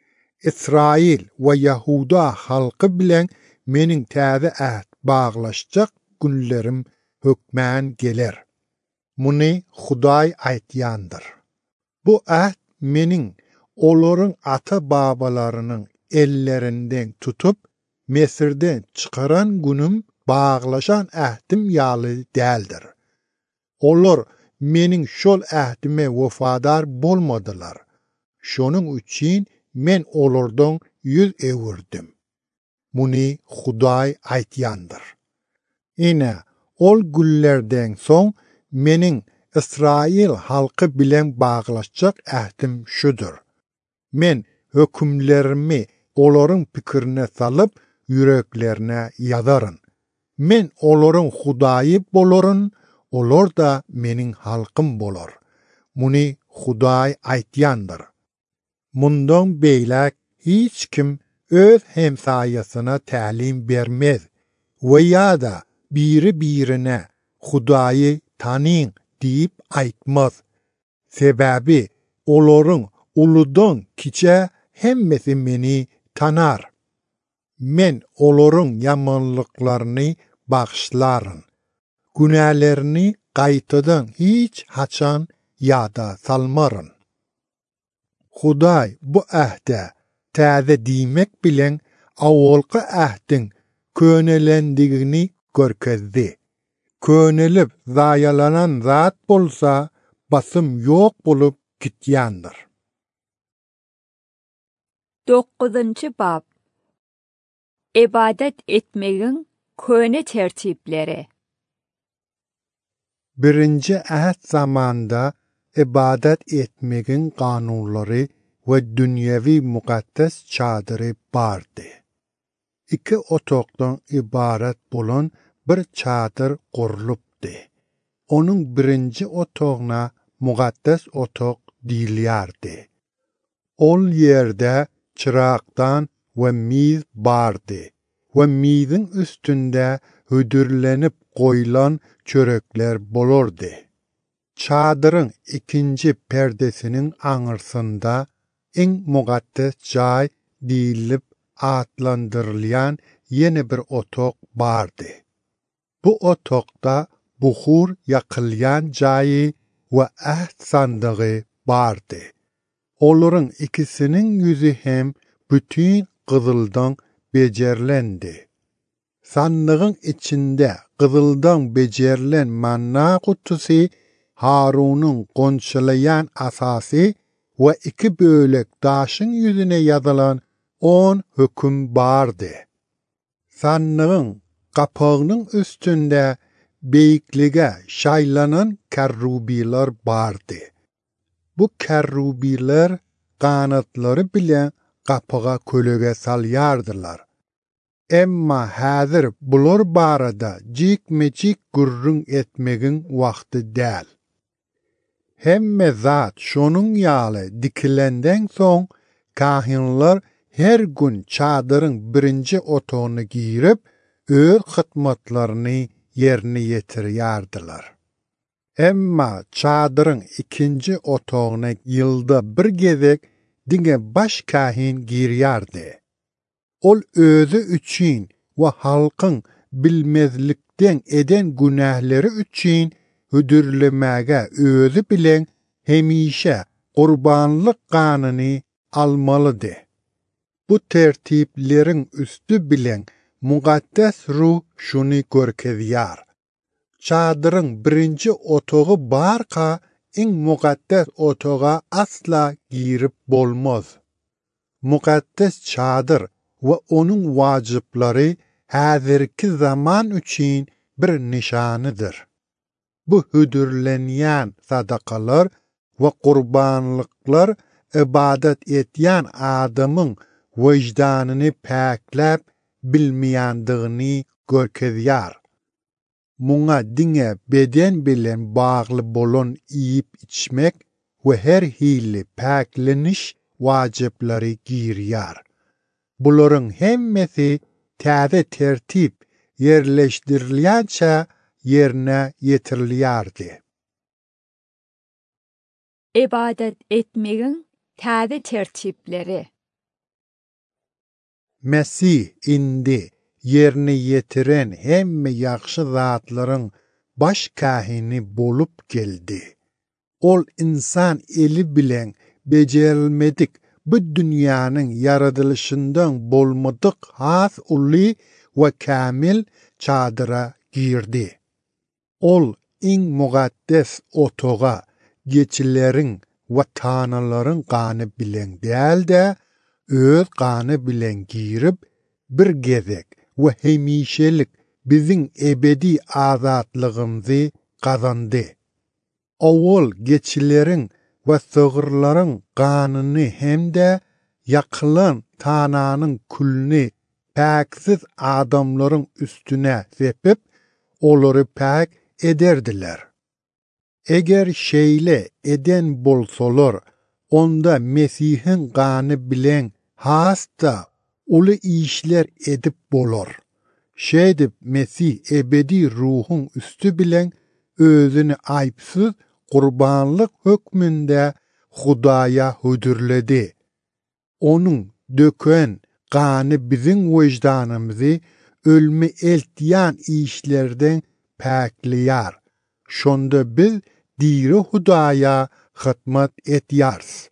İsrail we Yahuda halky bilen meniň täze ähd baglaşjak günlerim hökmän geler. Muny Hudaý aýtýandyr. Bu ähd meniň olaryň ata-babalarynyň ellerinden tutup Mesirden çıkaran günüm baglaşan ähdim ýaly däldir. Olar meniň şol ähdime wefadar bolmadylar. Şonuň üçin men olardan yüz evirdim. Muny Hudaý aýtýandyr. Ine ol günlerden soň meniň İsrail halky bilen baglaşjak ähdim şudur. Men hökümlerimi olaryň pikirine salyp yüreklerine ýazaryn. Men olaryň Hudaýy bolaryn, olar da meniň halkym bolar. Muny Hudaý aýtýandyr. Mundan beýlek hiç kim öz hemsaýasyna tälim bermez we ýa-da biri-birine Hudaýy tanyň diýip aýtmaz. Sebäbi olaryň uludan kiçe hemmesi meni tanar. Men olaryň ýamanlyklaryny bagşlaryn. Günälerini gaýtadan hiç haçan ýada salmaryn. Hudaý bu ähde täze diýmek bilen awalky ähdiň könelendigini görkezdi. Könelip zaýalanan zat bolsa basym ýok bolup gitýändir. 9-njy bab. İbadet etmegiň köne tertipleri. Birinci ähd zamanda ibadet etmegiň kanunlary we dünýäwi mukaddes çadyry bardy. İki otokdan ibaret bolan bir çadyr gurulupdy. Onuň birinji otogna mukaddes otok diýilýärdi. Ol ýerde çyraqdan we miz bardy we miziň üstünde hödürlenip goýulan çörekler bolardy. Çadyryň ikinji perdesiniň aňyrsynda iň mukaddes jaý diýilip atlandyrylýan ýene bir otok bardy. Bu otokda buhur ýakylýan jaý we ähd sandygy bardy. Olaryň ikisiniň ýüzi hem bütün gyzyldan bejerlendi. Sandygyň içinde gyzyldan bejerilen manna kutusy, Harunyň gonçalayan asasy we iki bölek daşyň ýüzüne ýazylan 10 höküm bardy. Sandygyň kapagynyň üstünde beýiklige şaýlanan kerrubiler bardy. Bu kerrubiler kanatlary bilen kapaga kölege salýardylar. Emma häzir bular barada jik-mejik gurrun etmegiň wagty däl. Hemme zat şonuň ýaly dikilenden soň kahinlar her gün çadyryň birinji otogyny giyirip öz hytmatlaryny ýerine ýetirýärdiler. Emma çadyryň ikinji otogyna ýylda bir gezek diňe baş kahin girýärdi. Ol özü üçün we halkyň bilmezlikden eden günahları üçün hüdürlemäge özü bilen hemişe qurbanlyk kanyny almalydy. Bu tertipleriň üstü bilen mukaddes ruh şunu görkezýär. Çadırın birinci otoğu barka, in mukaddes otoğa asla girip bolmaz. Mukaddes çadır ve onun vacipleri häzirki zaman üçün bir nişanydyr. Bu hüdürlenýän sadakalar ve kurbanlıklar ibadet etýän adamın vicdanyny päkläp bilmeýändigini görkezýär. Muňa diňe beden bilen bagly bolan iýip içmek we her hili päkleniş wajypları girýär. Bularyň hemmesi täze tertip yerleşdirilýänçe yerine yetirilýärdi. İbadet etmegiň täze tertipleri. Mesih indi yerine yetiren hemme ýaxşy zatlaryň baş kahini bolup geldi. Ol insan eli bilen becerilmedik bu dünýäniň yaradylışyndan bolmadyk has uly we kamil çadyra girdi. Ol iň mukaddes otoga geçileriň we tanalaryň gany bilen dälde, öz gany bilen girip bir gezek we hemişelik biziň ebedi azatlygymyzy gazandy. Owul geçileriň we sığırlaryň ganyny hemde ýakylan tananyň külni päksiz adamlaryň üstüne sepip olary päk ederdiler. Eger şeýle eden bolsalar, onda Mesihin gany bilen hasta uly işler edip bolar. Şeýdip Mesih ebedi ruhun üstü bilen özüni aýpsyz kurbanlyk hökmünde Hudaýa hüdürledi. Onuň döken gany biziň wejdanymyzy ölme eltýän işlerden päklýär. Şonda biz diri Hudaýa hytmat etýärs.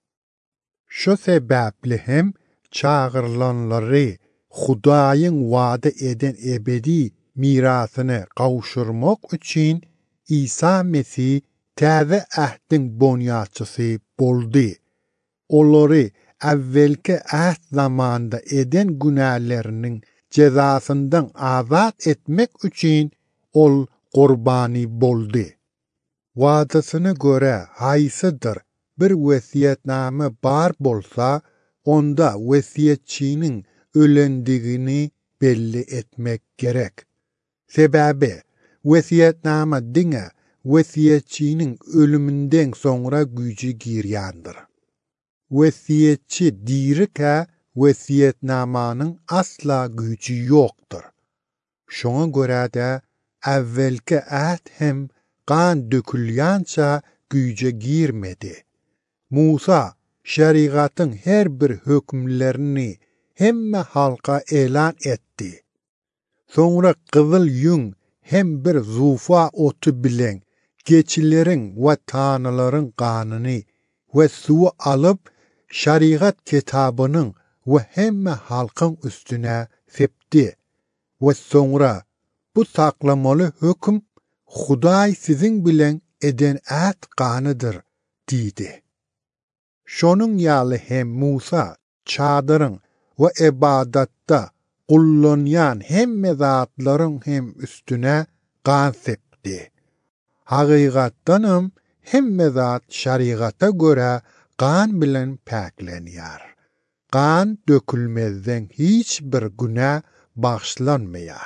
Şo sebäpli hem çağırlanlary Hudaýyň wada eden ebedi mirasyny gawşurmak üçin İsa Mesih täze ähdin bonýaçysy boldy. Olary äwvelki ähd zamanda eden günahlarynyň jezasyndan azat etmek üçin ol gurbany boldy. Wadasyna göre haýsydyr bir wesiýetname bar bolsa, onda wesiýetçiniň ölendigini belli etmek gerek. Sebäbi wesiýetname diňe wesiýetçiniň ölümünden soňra güýji girýändir. Wesiýetçi dirike wesiýetnamanyň asla güýji ýokdur. Şoňa görä-de äwvelki ähd hem gan dökülýänçe güýje girmedi. Musa şerigatyň her bir hökümlerini hemme halka elan etdi. Soňra gyzyl ýüň hem bir zufa otu bilen geçileriň we tanalaryň ganyny we suwy alyp şerigat kitabynyň we hemme halkyň üstüne sepdi. We soňra bu saklamaly hökm Hudaý siziň bilen eden ähd ganydyr diýdi. Şonuň ýaly hem Musa çadyryň we ibadatda kullanýan hemme zatlaryň hem üstüne gan sepdi. Hakygatdanam hemme zat şeriata göre gan bilen päklenýär. Gan dökülmezden hiç bir günah bağışlanmayar.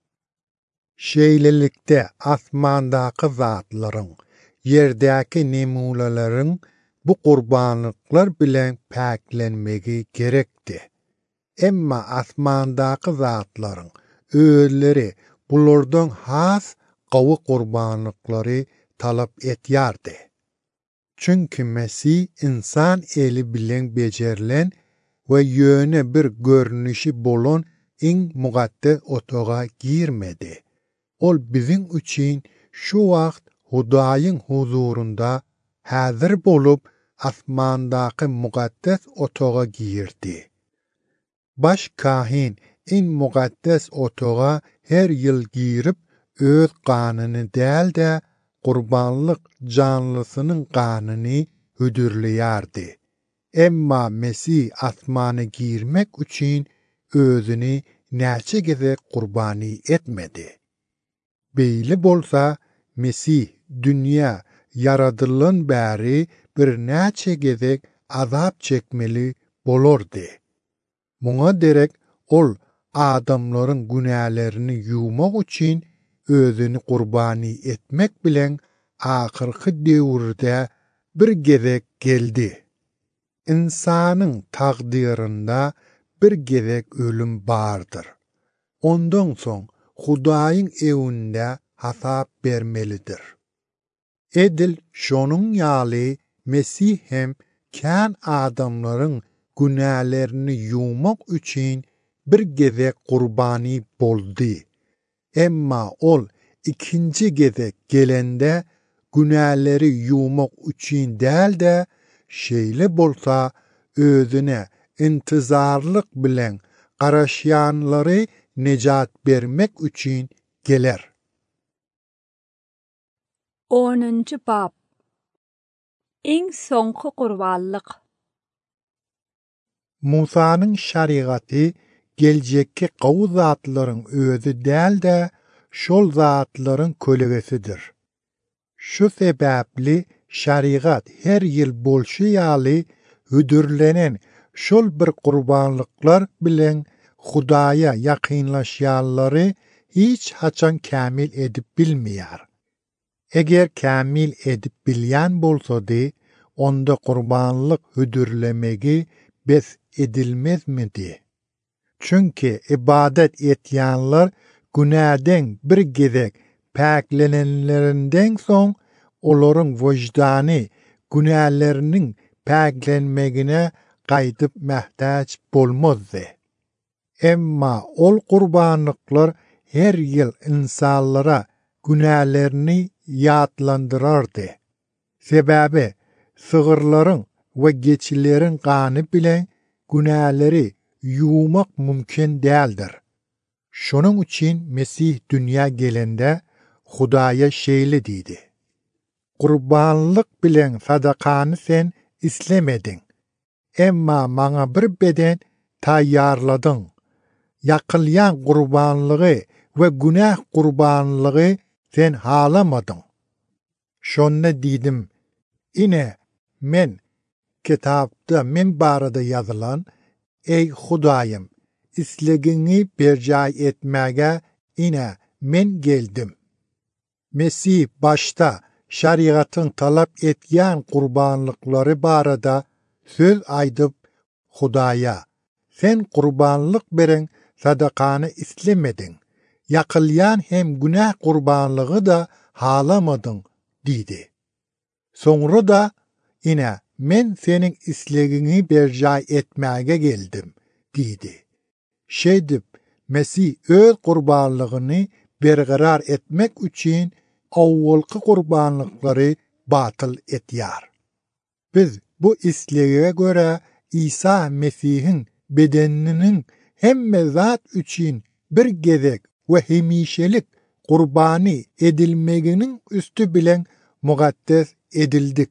Şeýlelikde asmandaky zatlaryň, yerdäki nemulalaryň bu gurbanlyklar bilen päklenmegi gerekdi. Emma asmandaky zatlaryň özleri bulardan has gawy gurbanlyklary talap etýärdi. Çünki Mesih insan eli bilen becerilen we ýöne bir görnüşi bolan iň mukaddes otoga girmedi. Ol biziň üçin şu wagt Hudaýyň huzurunda häzir bolup asmandaky mukaddes otoga girdi. Baş kahin in mukaddes otağa her yıl girip öz qanyny däl-de qurbanlyk canlysının qanyny hödürleýärdi. Emma Mesih asmana girmek üçin özüni näçe gezek qurbany etmedi. Beýle bolsa Mesih dünýä yaradylan bäri bir näçe gezek azap çekmeli bolurdy. Muňa derek ol adamlaryň günälerini ýuwmak üçin özüni qurbany etmek bilen ahyrky döwürde bir gezek geldi. İnsanyň taqdyrynda bir gezek ölüm bardyr. Ondan soň Hudaýyň ewinde hasap bermelidir. Edil şonuň ýaly Mesih hem kän adamlaryň günälerini ýuwmak üçin bir gezek qurbany boldy. Emma ol ikinci gezek gelende günäleri ýuwmak üçin däl-de şeýle bolsa özüne intizarlyk bilen garaşýanlary nejat bermek üçin geler. 10. bab. Iň soňky gurbanlyk. Musanyň şerigaty geljekki gawy zatlaryň özü däl-de şol zatlaryň kölegesidir. Şu sebäpli şerigat her ýyl bolşaýaly hödürlenen şol bir gurbanlyklar bilen Hudaýa ýakynlaşýanlary hiç haçan kämil edip bilmeýär. Eger kämil edip bilýän bolsady, onda gurbanlyk hödürlemegi bes edilmezmidi. Çünki ibadet etýänler günäden bir gezek päklenenlerinden soň olaryň wojdany günäleriniň päklenmegine gaýdyp mähtäç bolmazdy. Emma ol gurbanlyklar her ýyl insanlara günälerini ýatlandyrardy. Sebäbi sygyrlaryň we geçileriň gany bilen günäleri ýuwmak mümkin däldir. Şonuň üçin Mesih dünýä gelende Hudaýa şeýle diýdi: Gurbanlyk bilen sadakany sen islemedin. Emma maňa bir beden taýýarladyň. Ýakylýan gurbanlygy we günäh gurbanlygy sen halamadın. Şonna diýdim: Ine men kitapda men barada ýazylan: Ey Hudaýym, islegini berjay etmäge ine men geldim. Mesih başta şerigatyň talap etýän gurbanlyklary barada söz aýdyp Hudaýa: Sen gurbanlyk beren sadakany islemedin. Ýakylýan hem günäh gurbanlygy da halamadın diýdi. Soňra da ine men seniň islegini berjay etmäge geldim diýdi. Şeýdip Mesih öz gurbanlygyny bergerar etmek üçin awwalky gurbanlyklary batyl etýär. Biz bu islege göre İsa Mesih'in bedeninin hemme zat üçin bir gezek ve hemişelik qurbani edilmeginin üstü bilen mukaddes edildik.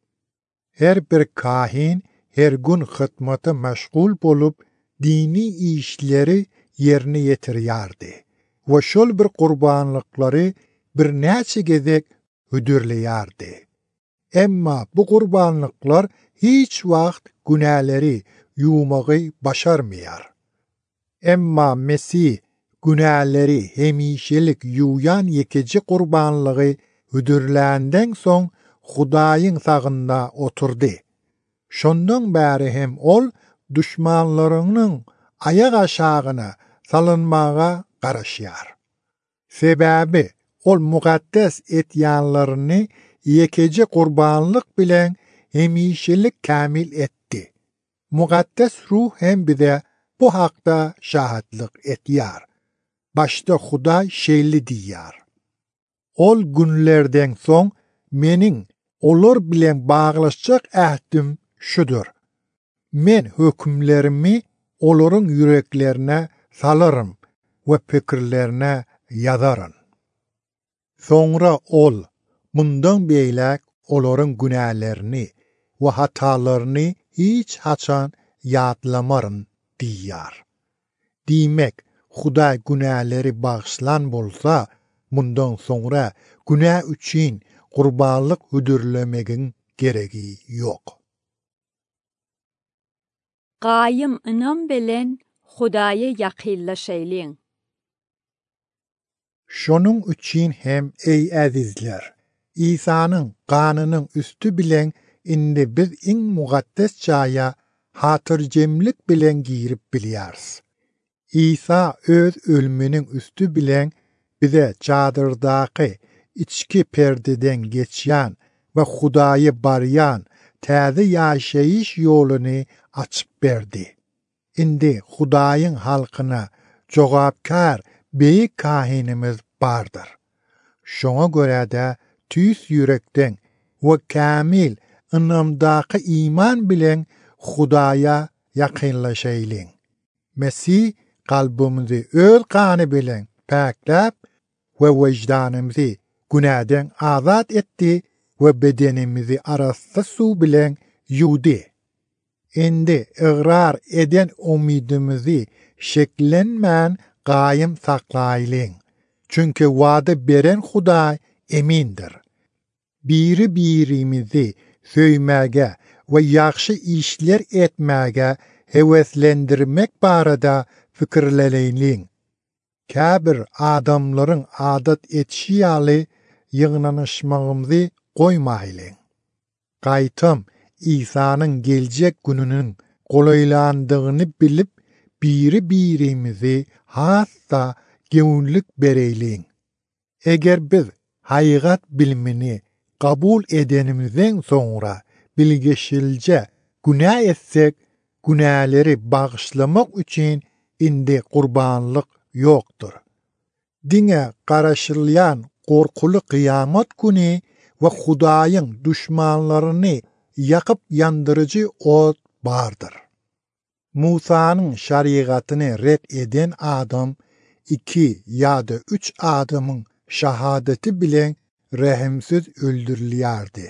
Her bir kahin her gün hytmata meşgul bolup dini işleri yerine yetirýärdi. Ve şol bir qurbanlyklary bir näçe gezek hödürleýärdi. Emma bu qurbanlyklar hiç wagt günäleri ýuwmagy başarmaýar. Emma Mesih günäleri hemişelik ýuwyan ýekeci qurbanlygy hödürländen soň Hudaýyň sagynda oturdy. Şondan bäri hem ol düşmanlarynyň aýak aşagyna salynmaga garaşýar. Sebäbi ol mukaddes etýänlerini ýekeci qurbanlyk bilen hemişelik kamil etdi. Mukaddes ruh hem bize bu hakda şahitlik etýär. Başta Hudaý şeýle diýýär: Ol günlerden soň meniň olar bilen baglaşjak ähdim şudur: Men hökümlerimi olaryň yüreklerine salarım ve pikirlerine yazarın. Sonra ol, bundan beylek olorun günahlerini ve hatalarını hiç haçan yadlamarın diyar. Demek, Huday günahları bağışlan bolsa, bundan sonra günah üçün kurbanlık hüdürlemegin gereği yok. Qayım inam bilen Hudaya yakınlaşaylın. Şonun üçün hem ey azizler, İsa'nın kanının üstü bilen indi biz in muqaddes çaya hatırcemlik bilen girip bilyarız. İsa öz ölümünün üstü bilen bize çadırdaki içki perdeden geçyan ve Hudayı baryan täze yaşayış yolunu açıp berdi. Indi Hudayın halkına cogapkar beyik kahinimiz bardır. Şoňa göre de tüýs yürekden ve kamil ınamdaki iman bilen Hudaya yakınlaşaylın. Mesih kalbimizi öz kanı bilen pakläp ve vicdanımızı günahdan azat etti ve bedenimizi arasta su bilen yudi. Indi ıgrar eden umidimizi şeklenmän gaýym saklaýlyn. Çünkü wada beren Huday emindir. Biri-birimizi söýmäge ve ýaxşy işler etmäge heveslendirmek barada fikirleýlin. Käbir adamlaryň adat etşi ýaly ýygnanyşmagymyzy goýmaýlyn. Gaýtym İsa'nın geljek gününün golaýlandygyny bilip biri-birimizi hassa göwnlük bereýlin. Eger biz haýygat bilimini kabul edenimizden sonra bilgeşilce günah etsek, günahları bağışlamak üçün indi kurbanlık yoktur. Dine garaşylýan korkulu kıyamet günü ve Hudaýyň düşmanlaryny yakıp yandırıcı ot bardır. Musa'nın şariatyny red eden adam 2 ya da 3 adamın şahadeti bilen rahimsiz öldürilýärdi.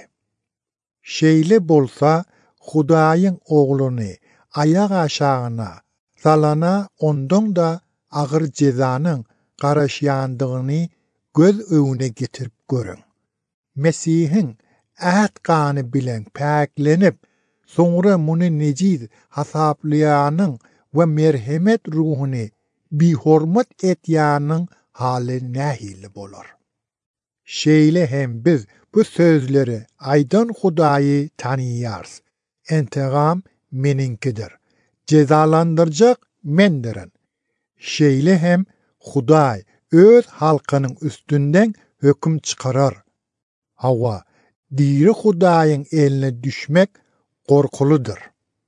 Şeýle bolsa Hudaýyň ogluny aýak aşagyna salana ondan da agyr jezanyň garaşýandygyny göz öňüne getirip görün. Mesihin äht kany bilen paklenip, sonra muny nejiz hasaplaýanyň we merhemet ruhuny bihormat etýäniň haly nähili bolar. Şeýle hem biz bu sözleri aýdan Hudaýy tanýýarys. Entegam meninkidir. Cezalandyrjak mendirin. Şeýle hem Hudaý öz halkynyň üstünden höküm çykarar. Hawa, diri Hudaýyň eline düşmek gorkuludur.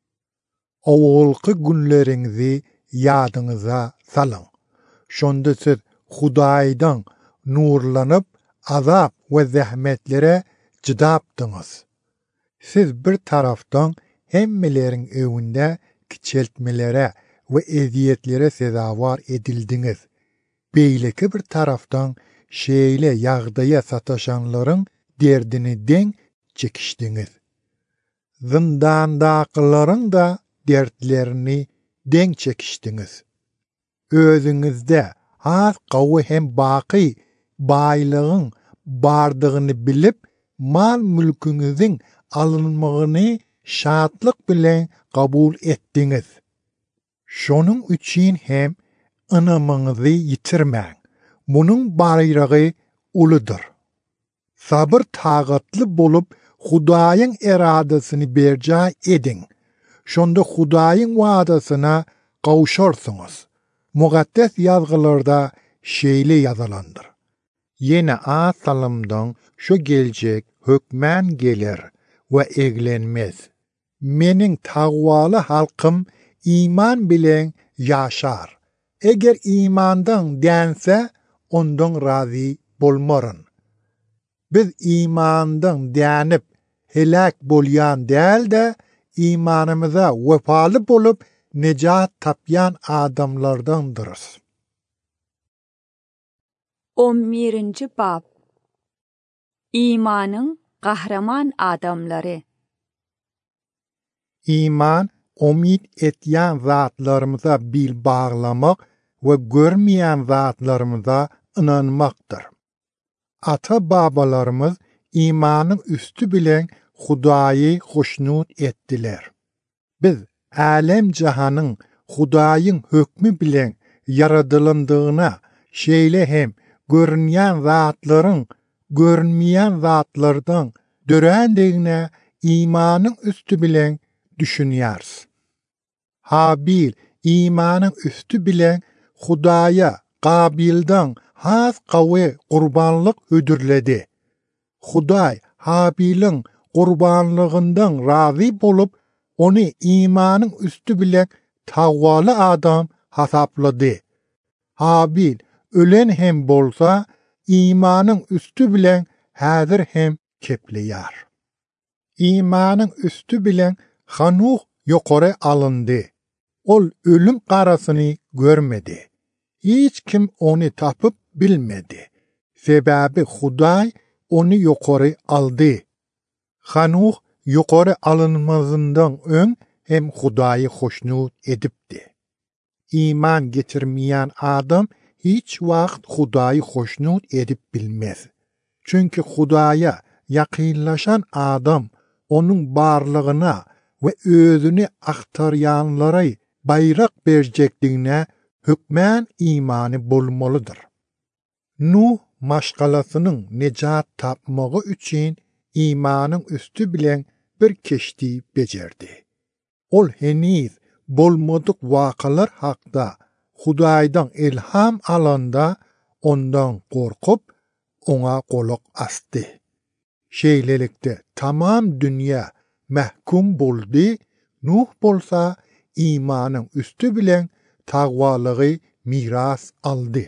Awalky günleriňizi ýadyňyza salın. Şonda siz Hudaýdan nurlanyp azap we zähmetlere çydapdyňyz. Siz bir tarafdan hemmeleriň öwünde kiçeltmelere we eziyetlere sezawar edildiňiz. Beýleki bir tarafdan şeýle ýagdaýa sataşanlaryň derdini den çekişdiňiz. Zyndandakylaryň da dertlerini den çekişdiňiz. Özüňizde has gawy hem baky baýlygyň bardygyny bilip, mal mülküňiziň alınmagyny şatlyk bilen kabul etdiňiz. Şonuň üçin hem ynamyňyzy ýitirmäň. Munyň baýragy uludur. Sabır tagatly bolup Hudaýyň eradasyny berja edin. Şonda Hudaýyň wadasyna gawşarsyňyz. Muqaddes ýazgylarda şeýle ýazylandyr. Ýene asalymdan şu geljek hökmän gelir we eglenmez. Meniň tagwaly halkym iman bilen ýaşar. Eger imandan dänse, ondan razy bolmaryn. Biz imandan dänip helak bolýan däl de imanymyza wefaly bolup necat tapyan adamlardandırız. 11. bab İmanın kahraman adamları. İman, umid etyen zatlarımıza bil bağlamak ve görmeyen zatlarımıza inanmaktır. Ata babalarımız imanın üstü bilen Hudayı hoşnut ettiler. Biz alem cihanın Hudayın hükmü bilen yaradılandığına şeyle hem görünmeyen zatların görünmeyen zatlardan dörendiğine imanın üstü bilen düşünüyoruz. Habil imanın üstü bilen Hudaya Qabil'dan has qavwe qurbanlık ödürledi. Huday Habil'in qurbanlığından razı bolup onu imanın üstü bilen taqvalı adam hasapladı. Habil ölen hem bolsa imanın üstü bilen hazır hem kepliyar. İmanın üstü bilen Hanuh yukarı alındı. Ol ölüm qarasını görmedi. Hiç kim onu tapıp bilmedi. Sebebi Huday onu yukarı aldı. Hanuh yukarı alınmazından ön hem Hudayı hoşnut edipdi. İman getirmeyen adam hiç vakt Hudayı hoşnut edip bilmez. Çünkü Hudaya yakınlaşan adam onun barlığına ve özünü aktaryanlara bayrak verecekliğine hükmen imanı bulmalıdır. Nuh maşgalasının necat tapmağı için imanın üstü bilen bir keşti becerdi. Ol heniz bolmadık vakalar hakta Hudaydan ilham alanda ondan korkup ona kolok astı. Şeylelikte tamam dünya mahkum buldu, Nuh bolsa imanın üstü bilen taqvalığı miras aldı.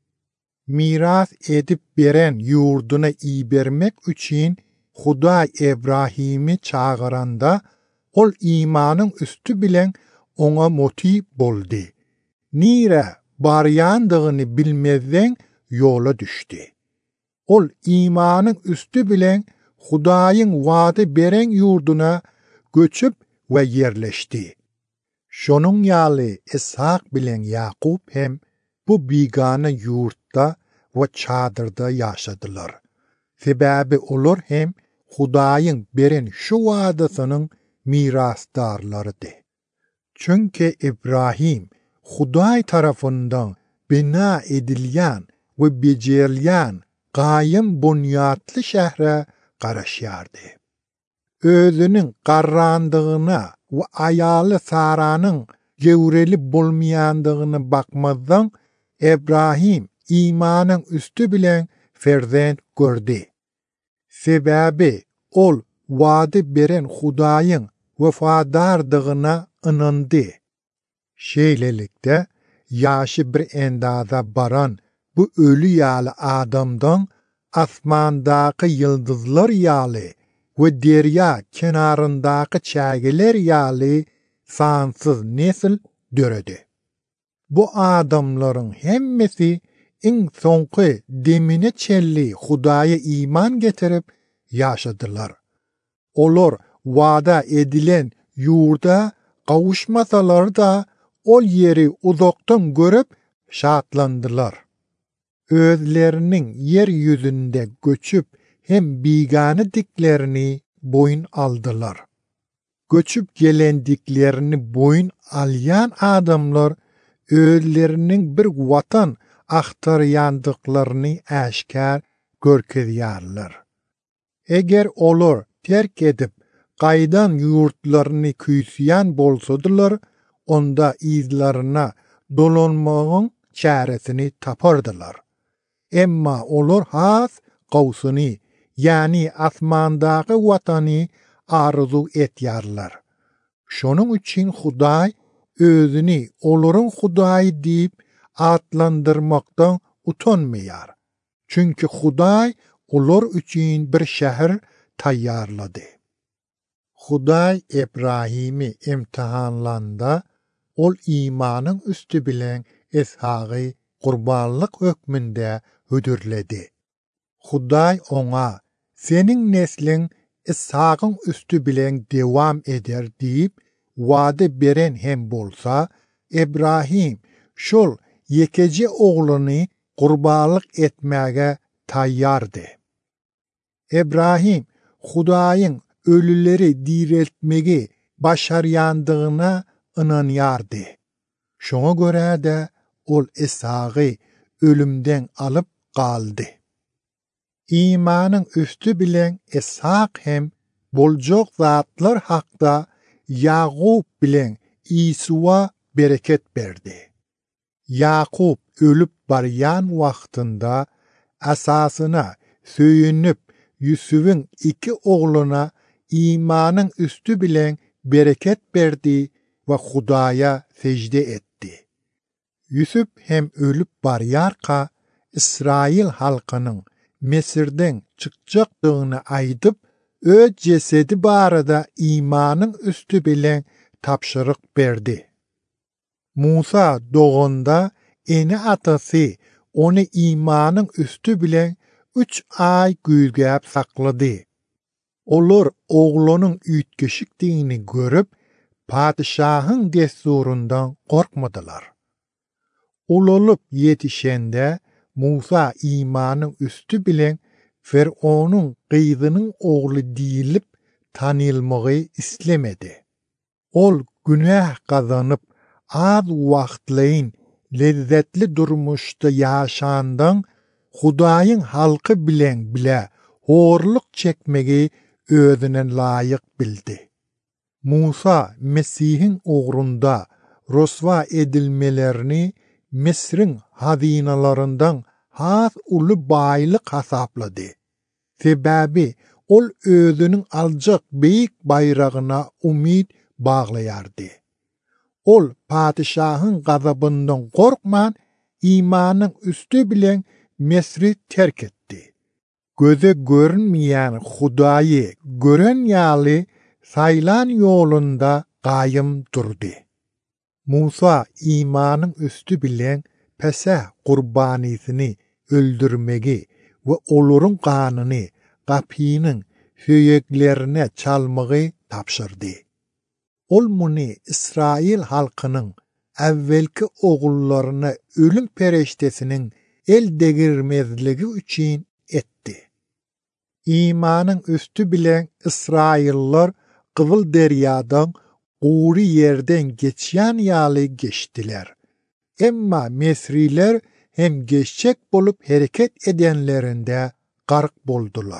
Miras edip beren yurduna iyi vermek için Huday İbrahim'i çağıranda ol imanın üstü bilen ona motiv boldu. Nire barıyandığını bilmezden yola düştü. Ol imanın üstü bilen Hudayın vaadi beren yurduna göçüp ve yerleşti. Şonun yali İshak bilen Yakup hem bu bigane yurtta ve çadırda yaşadılar. Sebebi olur hem Hudayın beren şu vaadasının mirasdarlarıdı. Çünkü İbrahim Huday tarafından bina edilyen ve becerilen qayım bunyatlı şehre qaraşyardı. Özünün qarrandığına ve ayalı Sara'nın gevreli bulmayandığını bakmazdan İbrahim imanın üstü bilen ferzent gördü. Sebebi ol vaadi beren Hudayın vefadardığına inandı. Şeylelikte yaşı bir endaza baran bu ölü yali adamdan asmandaki yıldızlar yali ve derya kenarındaki çaygeler yali sansız nesil döredi. Bu adamların hemmesi in sonqi demine çelli Hudaya iman getirip yaşadılar. Olur vada edilen yurda kavuşmasalar da ol yeri uzaktan görüp şatlandılar. Özlerinin yeryüzünde göçüp hem bigane diklerini boyun aldılar. Göçüp gelen diklerini boyun alyan adamlar özlerinin bir vatan aktaryandıklarını aşkar görkeziyarlar. Eğer olur terk edip qaydan yurtlarını küysiyan bolsadılar, onda izlerine dolanmağın çaresini tapardılar. Emma olur has qavsını, yani asmandaki vatanı arzu etyarlar. Şonun için Huday özünü olurun Huday deyip adlandırmaktan utanmayar. Çünkü Huday olur için bir şehir tayyarladı. Huday İbrahim'i imtihanlanda ol imanın üstü bilen Ishaqy qurbanlyk hökmünde hödürledi. Hudaý oňa senin neslin Ishaq'ın üstü bilen dewam eder diýip wada beren hem bolsa, Ebrahim şol yekeji oğluny qurbanlyk etmäge taýýardy. Ebrahim Hudaýyň ölüleri diriltmegi başaryandygyna ynanýardy. Şoňa görä de ol Ishaqy ölümden alyp galdy. İmanın üstü bilen Ishaq hem boljak zatlar hakda Yaqub bilen İsuwa bereket berdi. Yaqub ölüp baryan wagtynda asasyna söyünüp Yusuf'un 2 oğluna imanın üstü bilen bereket berdi ve Hudaýa secde etti. Yusuf hem ölüp baryarka İsrail halkynyň Mesirden çykjakdygyny aýdyp, öz jesedi barada imanın üstü bilen tapşyryk berdi. Musa doğanda eni atasy ony imanın üstü bilen 3 ay güýgäp saklady. Olar oğlunun üýtgeşikdigini görüp, padişahyň desturundan korkmadylar. Ululyp yetişende Musa imanın üstü bilen Fer'onuň gyzynyň oğlu diýilip tanylmagy islemedi. Ol günäh gazanyp az wagtlaýyn lezzetli durmuşda ýaşandan Hudaýyň halky bilen bile horluk çekmegi özüne laýyk bildi. Musa Mesihiň ugrunda roswa edilmelerini Misrin hazinalarından has uly baýlyk hasaplady. Sebäbi ol özüniň aljak beýik baýragyna umid baglaýardy. Ol padişahyň gazabyndan korkman imanyň üstü bilen Mesri terk etdi. Göze görünmeýän Hudaýy gören ýaly saýlan ýolunda gaýym durdy. Musa imanın üstü bilen Peseh qurbanysyny öldürmegi we olorun ganyny gapynyň höýeklerine çalmagy tapşyrdy. Ol muny İsrail halkynyň äwvelki ogullaryna ölüm pereştesiniň el degirmezligi üçin etdi. İmanın üstü bilen İsraillar Gyzyl derýadan Guri yerden geçýän ýaly geçdiler. Emma Mesriler hem geçecek bolup hereket edenlerinde gark boldular.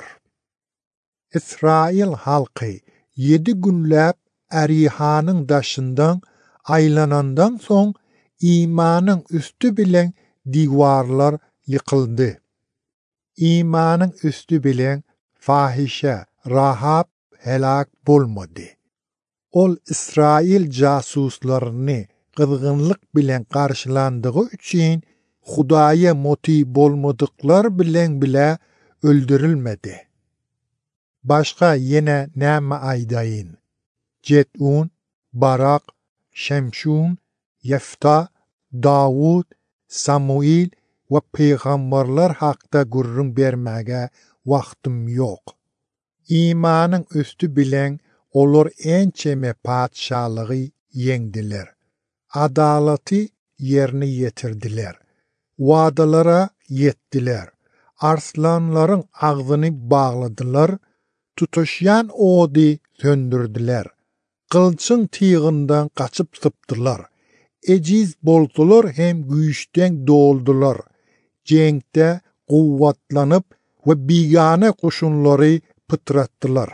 İsrail halky 7 günläp Arihanyň daşyndan aýlanandan soň imanyň üstü bilen diwarlar ýykyldy. İmanın üstü bilen fahişe Rahab helak bolmady. Ol İsrail jasuslaryny gyzgynlyk bilen karşılandygy üçin Hudaýa moti bolmadyklar bilen bile öldürilmedi. Başga yine näme aýdaýyn? Jetun, Barak, Şemşun, Yefta, Dawud, Samuil we peýgamberler hakda gurrun bermäge wagtym ýok. İmanyň üstü bilen olar ençeme padşalygy ýeňdiler. Adalaty ýerine ýetirdiler. Wadalara ýetdiler. Arslanlaryň agzyny bagladylar, tutuşýan ody söndürdiler. Kılçın tığından kaçıp sıptılar. Eciz boldular hem güýçden doldular. Cenkde kuvvatlanıp ve bigane kuşunları pıtrattılar.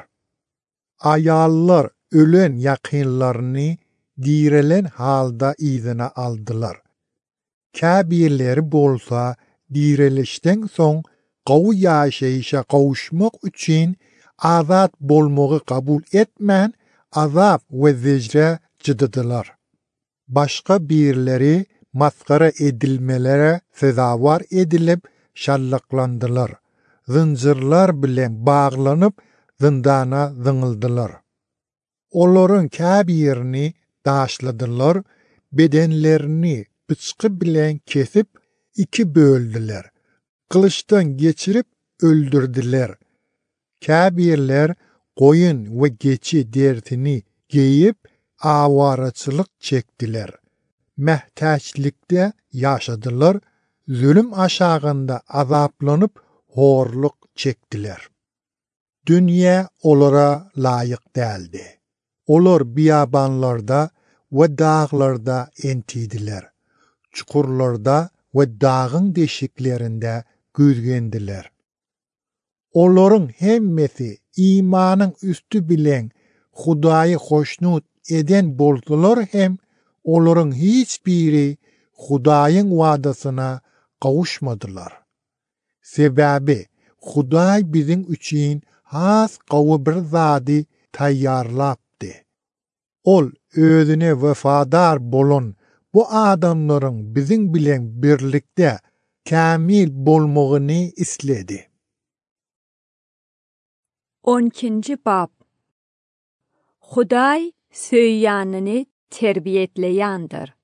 Ayallar ölen yakınlarını direlen halda izine aldılar. Kabirleri bolsa direlişten son qawy ýaşaýyşa kavuşmak üçün azat bolmagy kabul etmän azap we zecre çıdıdılar. Başka birleri maskara edilmelere sezawar edilip şallaklandılar. Zincirler bilen bağlanıp zindana zyňyldylar. Olaryň käbirini daşladylar, bedenlerini bıçkı bilen kesip iki böldüler. Kılıçtan geçirip öldürdüler. Kâbirler koyun ve geçi dersini giyip avaraçılık çektiler. Mehtaçlikte yaşadılar, zulüm aşağında azaplanıp horluk çektiler. Dünya olara layık değildi. Olar biyabanlarda ve dağlarda entidiler. Çukurlarda ve dağın deşiklerinde güzgendiler. Olorun hemmesi imanın üstü bilen Hudayı hoşnut eden boldular hem olorun hiçbiri Hudayın vadasına kavuşmadılar. Sebebi Huday bizim üçün has qawy bir zady tayyarlapdy. Ol özüne vefadar bolun bu adamların bizim bilen birlikte kamil bolmagyny isledi. 12. bab. Huday söyyanını terbiyetleyendir.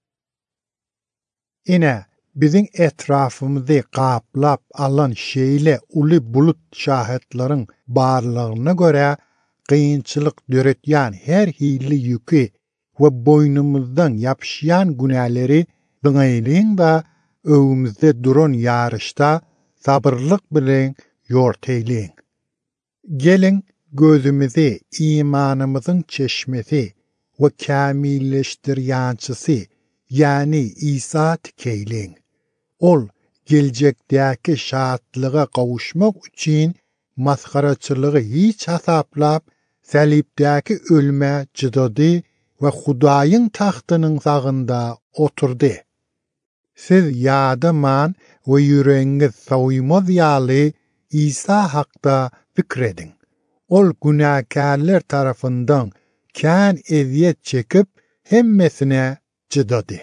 Ine bizim etrafımızı qaplap alan şeyle ulu bulut şahitlerin barlığına göre kıyınçılık döretyan her hili yükü ve boynumuzdan yapışyan günahları dıngaylayın da övümüzde duran yarışta sabırlık bilen yortaylayın. Gelin gözümüzü imanımızın çeşmesi ve kamilleştiryançısı yani İsa tikeyleyin. Ol gelecekteki şahatlığa kavuşmak için maskaraçılığı hiç hesaplap salipdeki ölme çıdadı ve Hudayın tahtının sağında oturdu. Siz yadaman ve yüreğiniz soğumaz yalı İsa hakta fikredin. Ol günahkarlar tarafından kan eziyet çekip hemmesine çıdadı.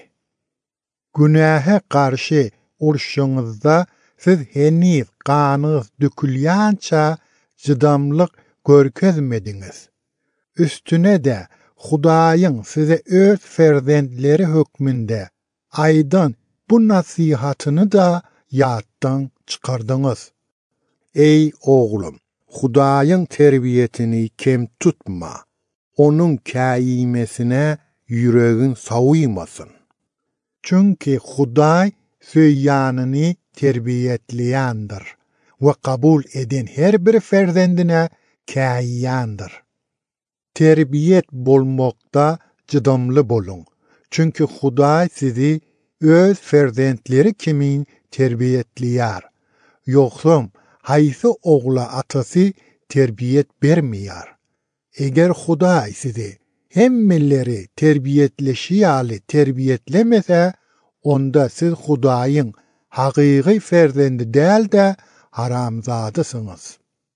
Günaha karşı urşuňyzda siz heniz qanyňyz dökülýänçe çydamlyk görkezmediňiz. Üstüne de Hudaýyň size öz ferzendleri hökmünde aýdan bu nasihatyny da ýatdan çykardyňyz. Ey oğlum, Hudaýyň terbiyetini kem tutma. Onun kâimesine yüreğin savuymasın. Çünkü Huday söyyanını terbiyetleyendir ve kabul eden her bir ferzendine kâiyandır. Terbiyet bolmakta cıdamlı bolun. Çünkü Huday sizi öz ferzendleri kimin terbiyetliyar. Yoksa haysi oğla atası terbiyet vermeyar. Eğer Huday sizi hemmeleri terbiyetleşiyali terbiyetlemese, onda siz Hudaýyň hakyky ferzendi däl de haramzadysınız.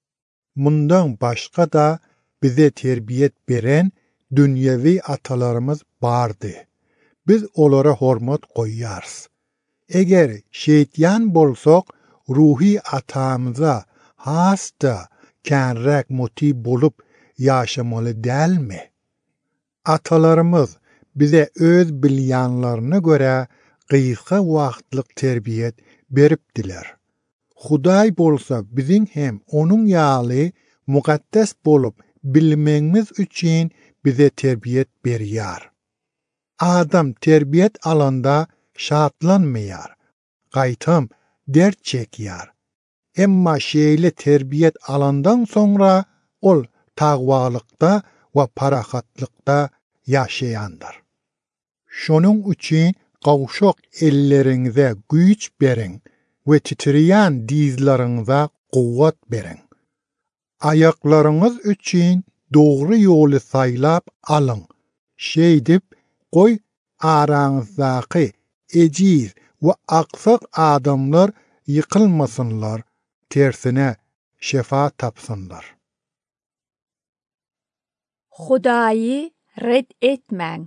Mundan başga da bize terbiyet beren dünyevi atalarımız bardy. Biz olara hormat goýýarys. Eger şeytan bolsak, ruhi atamıza hasta känräk motiv bolup yaşamaly dälmi? Atalarımız bize öz bilýänlerine göre gysga wagtlyk terbiyet beripdiler. Hudaý bolsa biziň hem onun ýaly mukaddes bolup bilmeňimiz üçin bize terbiyet berýär. Adam terbiyet alanda şatlanmaýar, gaýtam dert çekýär. Emma şeýle terbiyet alandan sonra ol tagwalykda we parahatlykda yaşayandır. Şonun üçün qawşak ellerinize güç berin ve titreyen dizlerinizə quvvat berin. Ayaklarınız üçün doğru yolu saylap alın. Şeydip qoy aranızdaki eciz ve aksak adamlar yıkılmasınlar, tersine şefa tapsınlar. Hudaýy red etmäň.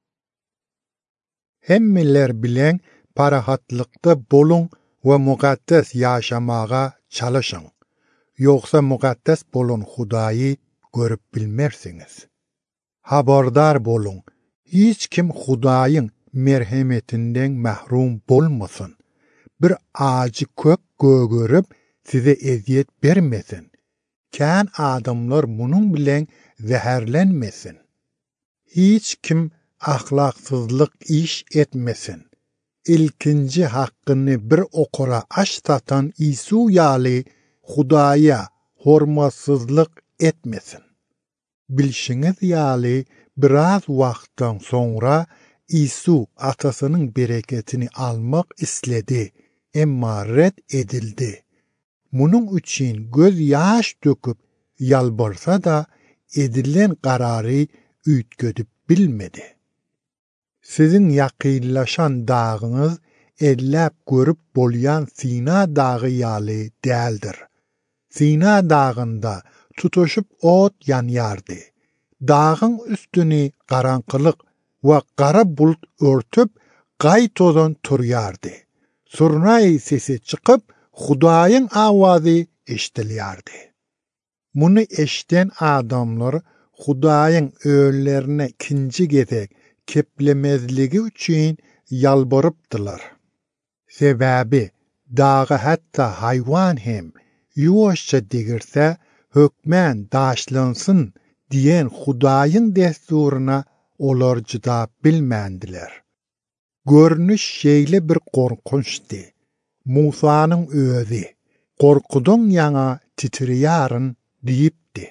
Hemmeler bilen parahatlykda bolun we mukaddes yaşamaga çalışın. Yoksa mukaddes bolun Hudaýy görüp bilmersiňiz. Habardar bolun, Hiç kim Hudaýyň merhemetinden mahrum bolmasın. Bir acı kök gögörüp size eziyet bermesin. Kän adamlar munun bilen zäherlenmesin. Hiç kim ahlaksızlık iş etmesin. İlkinci hakkını bir okura aştatan İsu ýaly Hudaýa hormatsızlık etmesin. Bilşiňiz ýaly biraz wagtdan soňra İsu atasynyň bereketini almak isledi, emma red edildi. Munun üçin göz ýaş döküp ýalbarsa da edilen garary üýtgedip bilmedi. Sizin ýakynlaşan dagyňyz elläp görüp bolýan Sina dagy ýaly däldir. Sina dagynda tutuşup ot ýanýardy. Dagyň üstüni garankylyk we gara bulut örtüp gaý tozan turýardy. Surnay sesi çykyp Hudaýyň awazy eşdilýärdi. Muny eşden adamlar Hudaýyň öýlerine ikinji gezek keplemezligi üçin ýalbarypdylar. Sebäbi dagy hatda haýwan hem ýuwaşça degirse hökmän daşlansyn diýen Hudaýyň desturuna olar jydap bilmändiler. Görnüş şeýle bir korkunçdy. Musanyň özi korkudan ýaňa titriyaryn diýipdi.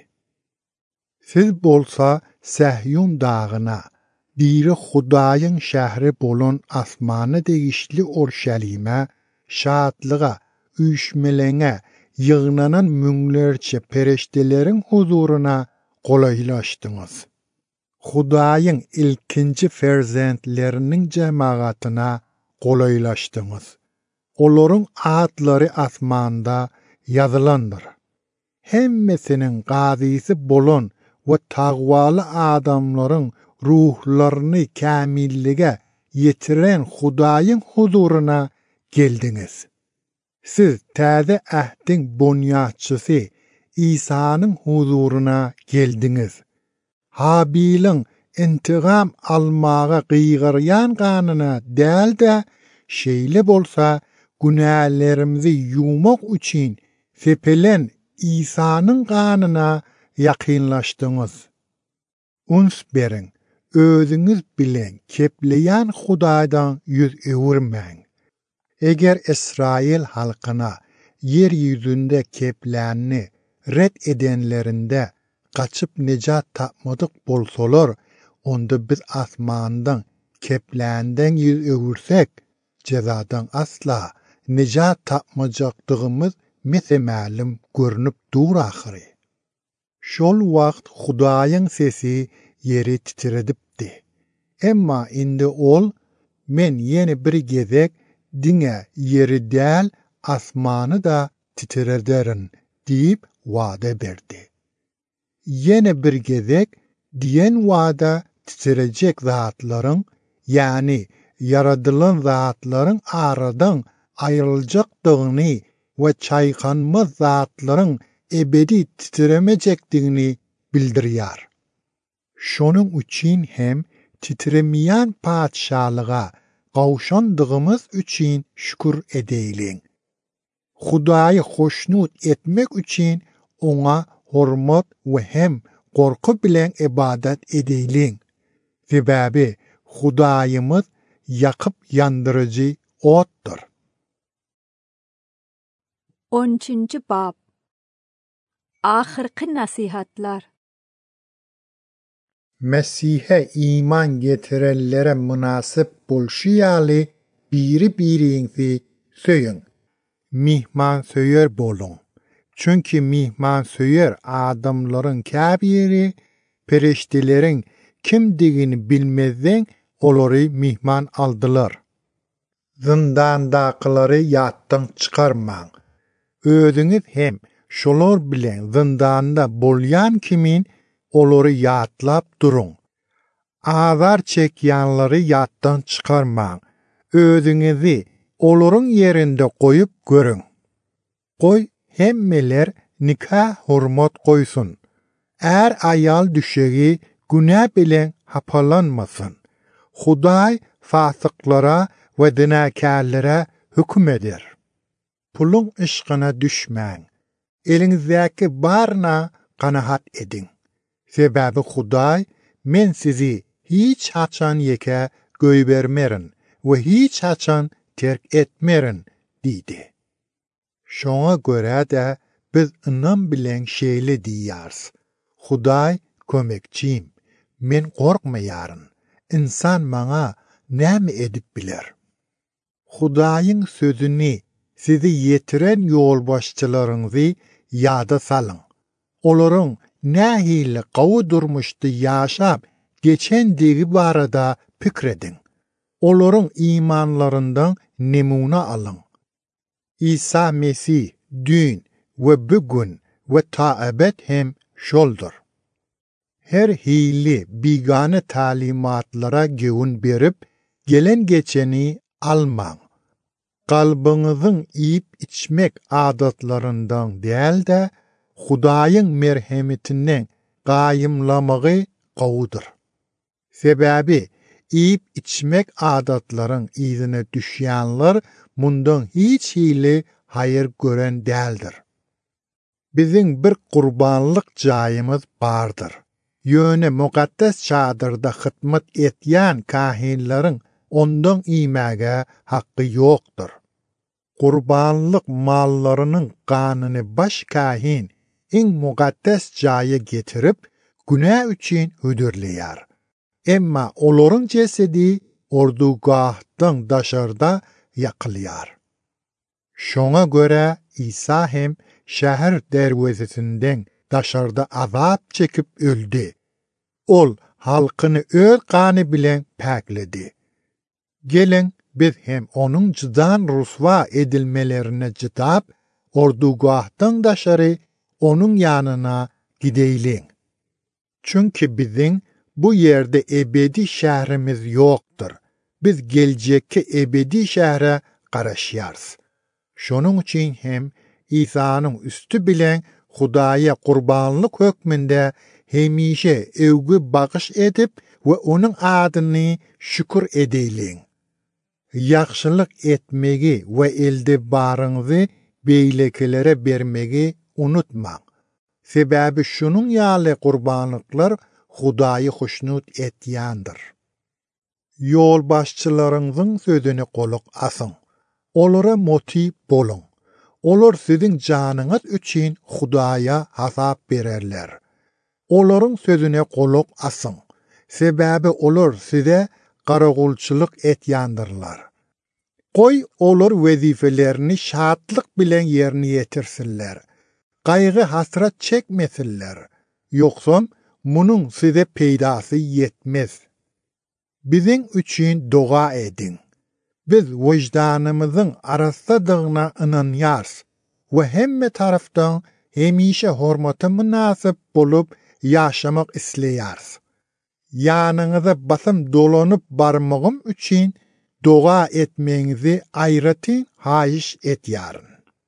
Siz bolsa Sähyun dagyna, biri Hudaýyň şähri bolan asmany degişli Orşalime, şatlyga, üýşmeleňe ýygnanan müňlerçe pereşdeleriň huzuruna golaylaşdyňyz. Hudaýyň ilkinji ferzentleriniň jemaatyna golaylaşdyňyz. Olaryň atlary asmanda ýazylandyr. Hemmesiniň gazysi bolan we tagwaly adamlaryň ruhlaryny kämillige ýetiren Hudaýyň huzuruna geldiňiz. Siz täze ähdiň bonýatçysy İsanyň huzuruna geldiňiz. Habiliň intigam almaga gıýgaryan ganyna däl-de şeýle bolsa günälerimizi ýumak üçin sepelen İsanyň ganyna ýakynlaşdyňyz. Uns beriň, özüňiz bilen kepleýän Hudaýdan ýüz öwürmäň. Eger Israil halkyna yer ýüzünde keplänni red edenlerinde gaçyp nejat tapmadyk bolsalar, onda biz asmandan kepländen ýüz öwürsek, cezadan asla nejat tapmajakdygymyz mesemälim görünüp dur ahyry. Şol wagt Hudaýyň sesi yeri titredipdi. Emma indi ol, men ýene bir gezek diňe yeri däl asmany da titrederin diýip wada berdi. Ýene bir gezek diýen wada titrejek zatlaryň, ýani yaradylan zatlaryň aradan aýryljakdygyny we çaýkanmaz zatlaryň ebedi titremejekdigini bildirýär. Şonuň üçin hem titremeýän padşalyga gawşandygymyz üçin şükür edeýliň. Hudaýy hoşnut etmek üçin oňa hormat we hem gorku bilen ibadat edeýliň. Sebäbi Hudaýymyz ýakyp ýandyrıjy otdur. 13-nji bab. Ahyrky nasihatlar. Mesihe iman getirenlere münasip bolşy ýaly biri-biriňizi söýün. Mihman söýer bolun. Çünki mihman söýer adamlaryň käbiri, pereşdeleriň kimdigini bilmezden olary mihman aldylar. Zindandakylary ýatdan çykarmaň. Özüňiz hem şolar bilen zindanda bolýan kimin olary ýatlap durun. Azar çekýänleri ýatdan çykarmaň. Özüňizi olaryň ýerinde goýup görüň. Goý hemmeler nikah hormat goýsun. Är aýal düşegi günä bilen hapalanmasyn. Hudaý fasıklara we dinäkärlere hüküm eder. Pulun ışgyna düşmäň. Eliňizdäki barna kanahat edin. Sebäbi Hudaý, men sizi hiç haçan ýeke göýbermerin we hiç haçan terk etmerin diýdi. Şoňa görä-de biz ynam bilen şeýle diýýäris. Hudaý kömekçim, men gorkmaýaryn. İnsan maňa näme edip biler? Hudaýyň sözüni sizi yetiren ýolbaşçylaryňyzy ýada salyň. Olaryň nähili gawy durmuşdy ýaşap geçendigi barada pikredin. Olaryň imanlaryndan nemuna alyň. İsa Mesih dün we bugün we ta ebed hem şoldur. Her hili bigane talimatlara göwün berip gelen geçeni almaň. Kalbyňyzyň iyip içmek adatlaryndan däl de Hudaýyň merhemetinden gaýymlamagy gowudur. Sebäbi iyip içmek adatlaryň izine düşýänler mundan hiç hili hayır gören däldir. Biziň bir qurbanlyk jaýymyz bardyr. Ýöne mukaddes çadyrda hytmat etýän kahinlaryň ondan imäge haqqy ýokdur. Qurbanlyk mallarynyň ganyny baş kahin iň mukaddes jaýa getirip günä üçin hödürleýär. Emma olaryň jesedi ordugahdan daşarda ýakylýar. Şoňa görä İsa hem şäher derwezesinden daşarda azap çekip öldü. Ol halkyny öz gany bilen päkledi. Gelin biz hem onun jydan ruswa edilmelerine jytap, ordugahdan daşary onun ýanyna gideýliň. Çünki biziň bu ýerde ebedi şäherimiz ýokdur. Biz geljekki ebedi şähere garaşýarys. Şonuň üçin hem İsa'nyň üstü bilen Hudaýa qurbanlyk hökmünde hemişe övgü bagyş edip we onun adyny şükür edeýliň. Ýaxşylyk etmegi we elde baryňyzy beýlekilere bermegi unutmaň. Sebäbi şunun ýaly qurbanlyklar Hudaýy hoşnut etýändir. Ýolbaşçylaryňyzyň sözüni goluk asyň. Olara motiv bolun. Olar siziň janyňyz üçin Hudaýa hasap bererler. Olaryň sözüne goluk asyň. Sebäbi olar size garagulçylyk etýändirler. Goý olar wezifelerini şatlyk bilen ýerine ýetirsinler. Gaýgy hasrat çekmesinler. Ýoksam munyň size peýdasy ýetmez. Biziň üçin doga edin. Biz wejdanymyzyň arasadygyna ynanýarys we hemme tarapdan hemişe hormata münasip bolup ýaşamak isleýärys. Ýanyňyza basym dolanyp barmagym üçin doga etmeňizi aýratyn haýyş etýäryn.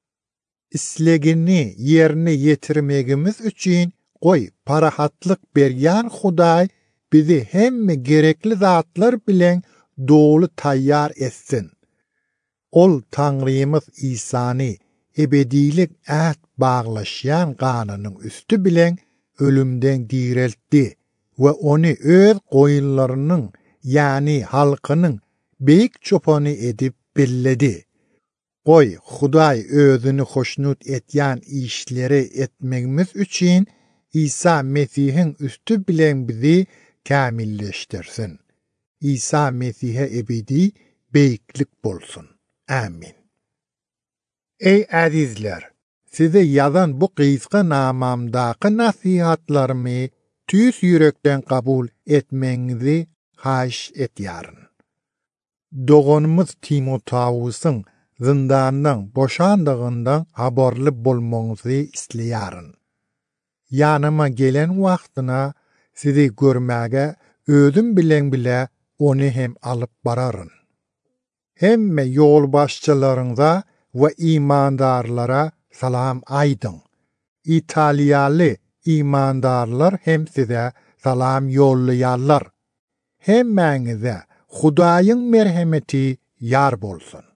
Islegini ýerine ýetirmegimiz üçin goý parahatlyk berýän Hudaý bizi hemme gerekli zatlar bilen dolu tayyar etsin. Ol Tanrymyz İsa'ny ebedilik äht baglaşýan ganynyň üstü bilen ölümden direltdi we ony öz goýunlarynyň ýani halkynyň beýik çopany edip belledi. Goý Hudaý özüni hoşnut etýän işleri etmegimiz üçin İsa Mesihiň üstü bilen bizi kamilleşdirsin. İsa Mesih'e ebedi beýiklik bolsun. Amin. Ey azizler, size yazan bu qysga namamdaky nasihatlarymy tüýs ýürekden kabul etmeňizi haýyş etýäryn. Dogonymyz Timotaýusyň zindandan boşandygyndan habarly bolmaňyzy isleýäryn. Ýanyma gelen wagtyna sizi görmäge özüm bilen bile onu hem alıp bararın. Hemme ýolbaşçylaryňza we imandarlara salam aýdyň. İtaliýaly imandarlar hem size salam ýollaýarlar. Hemmäňize Hudaýyň merhemeti ýar bolsun.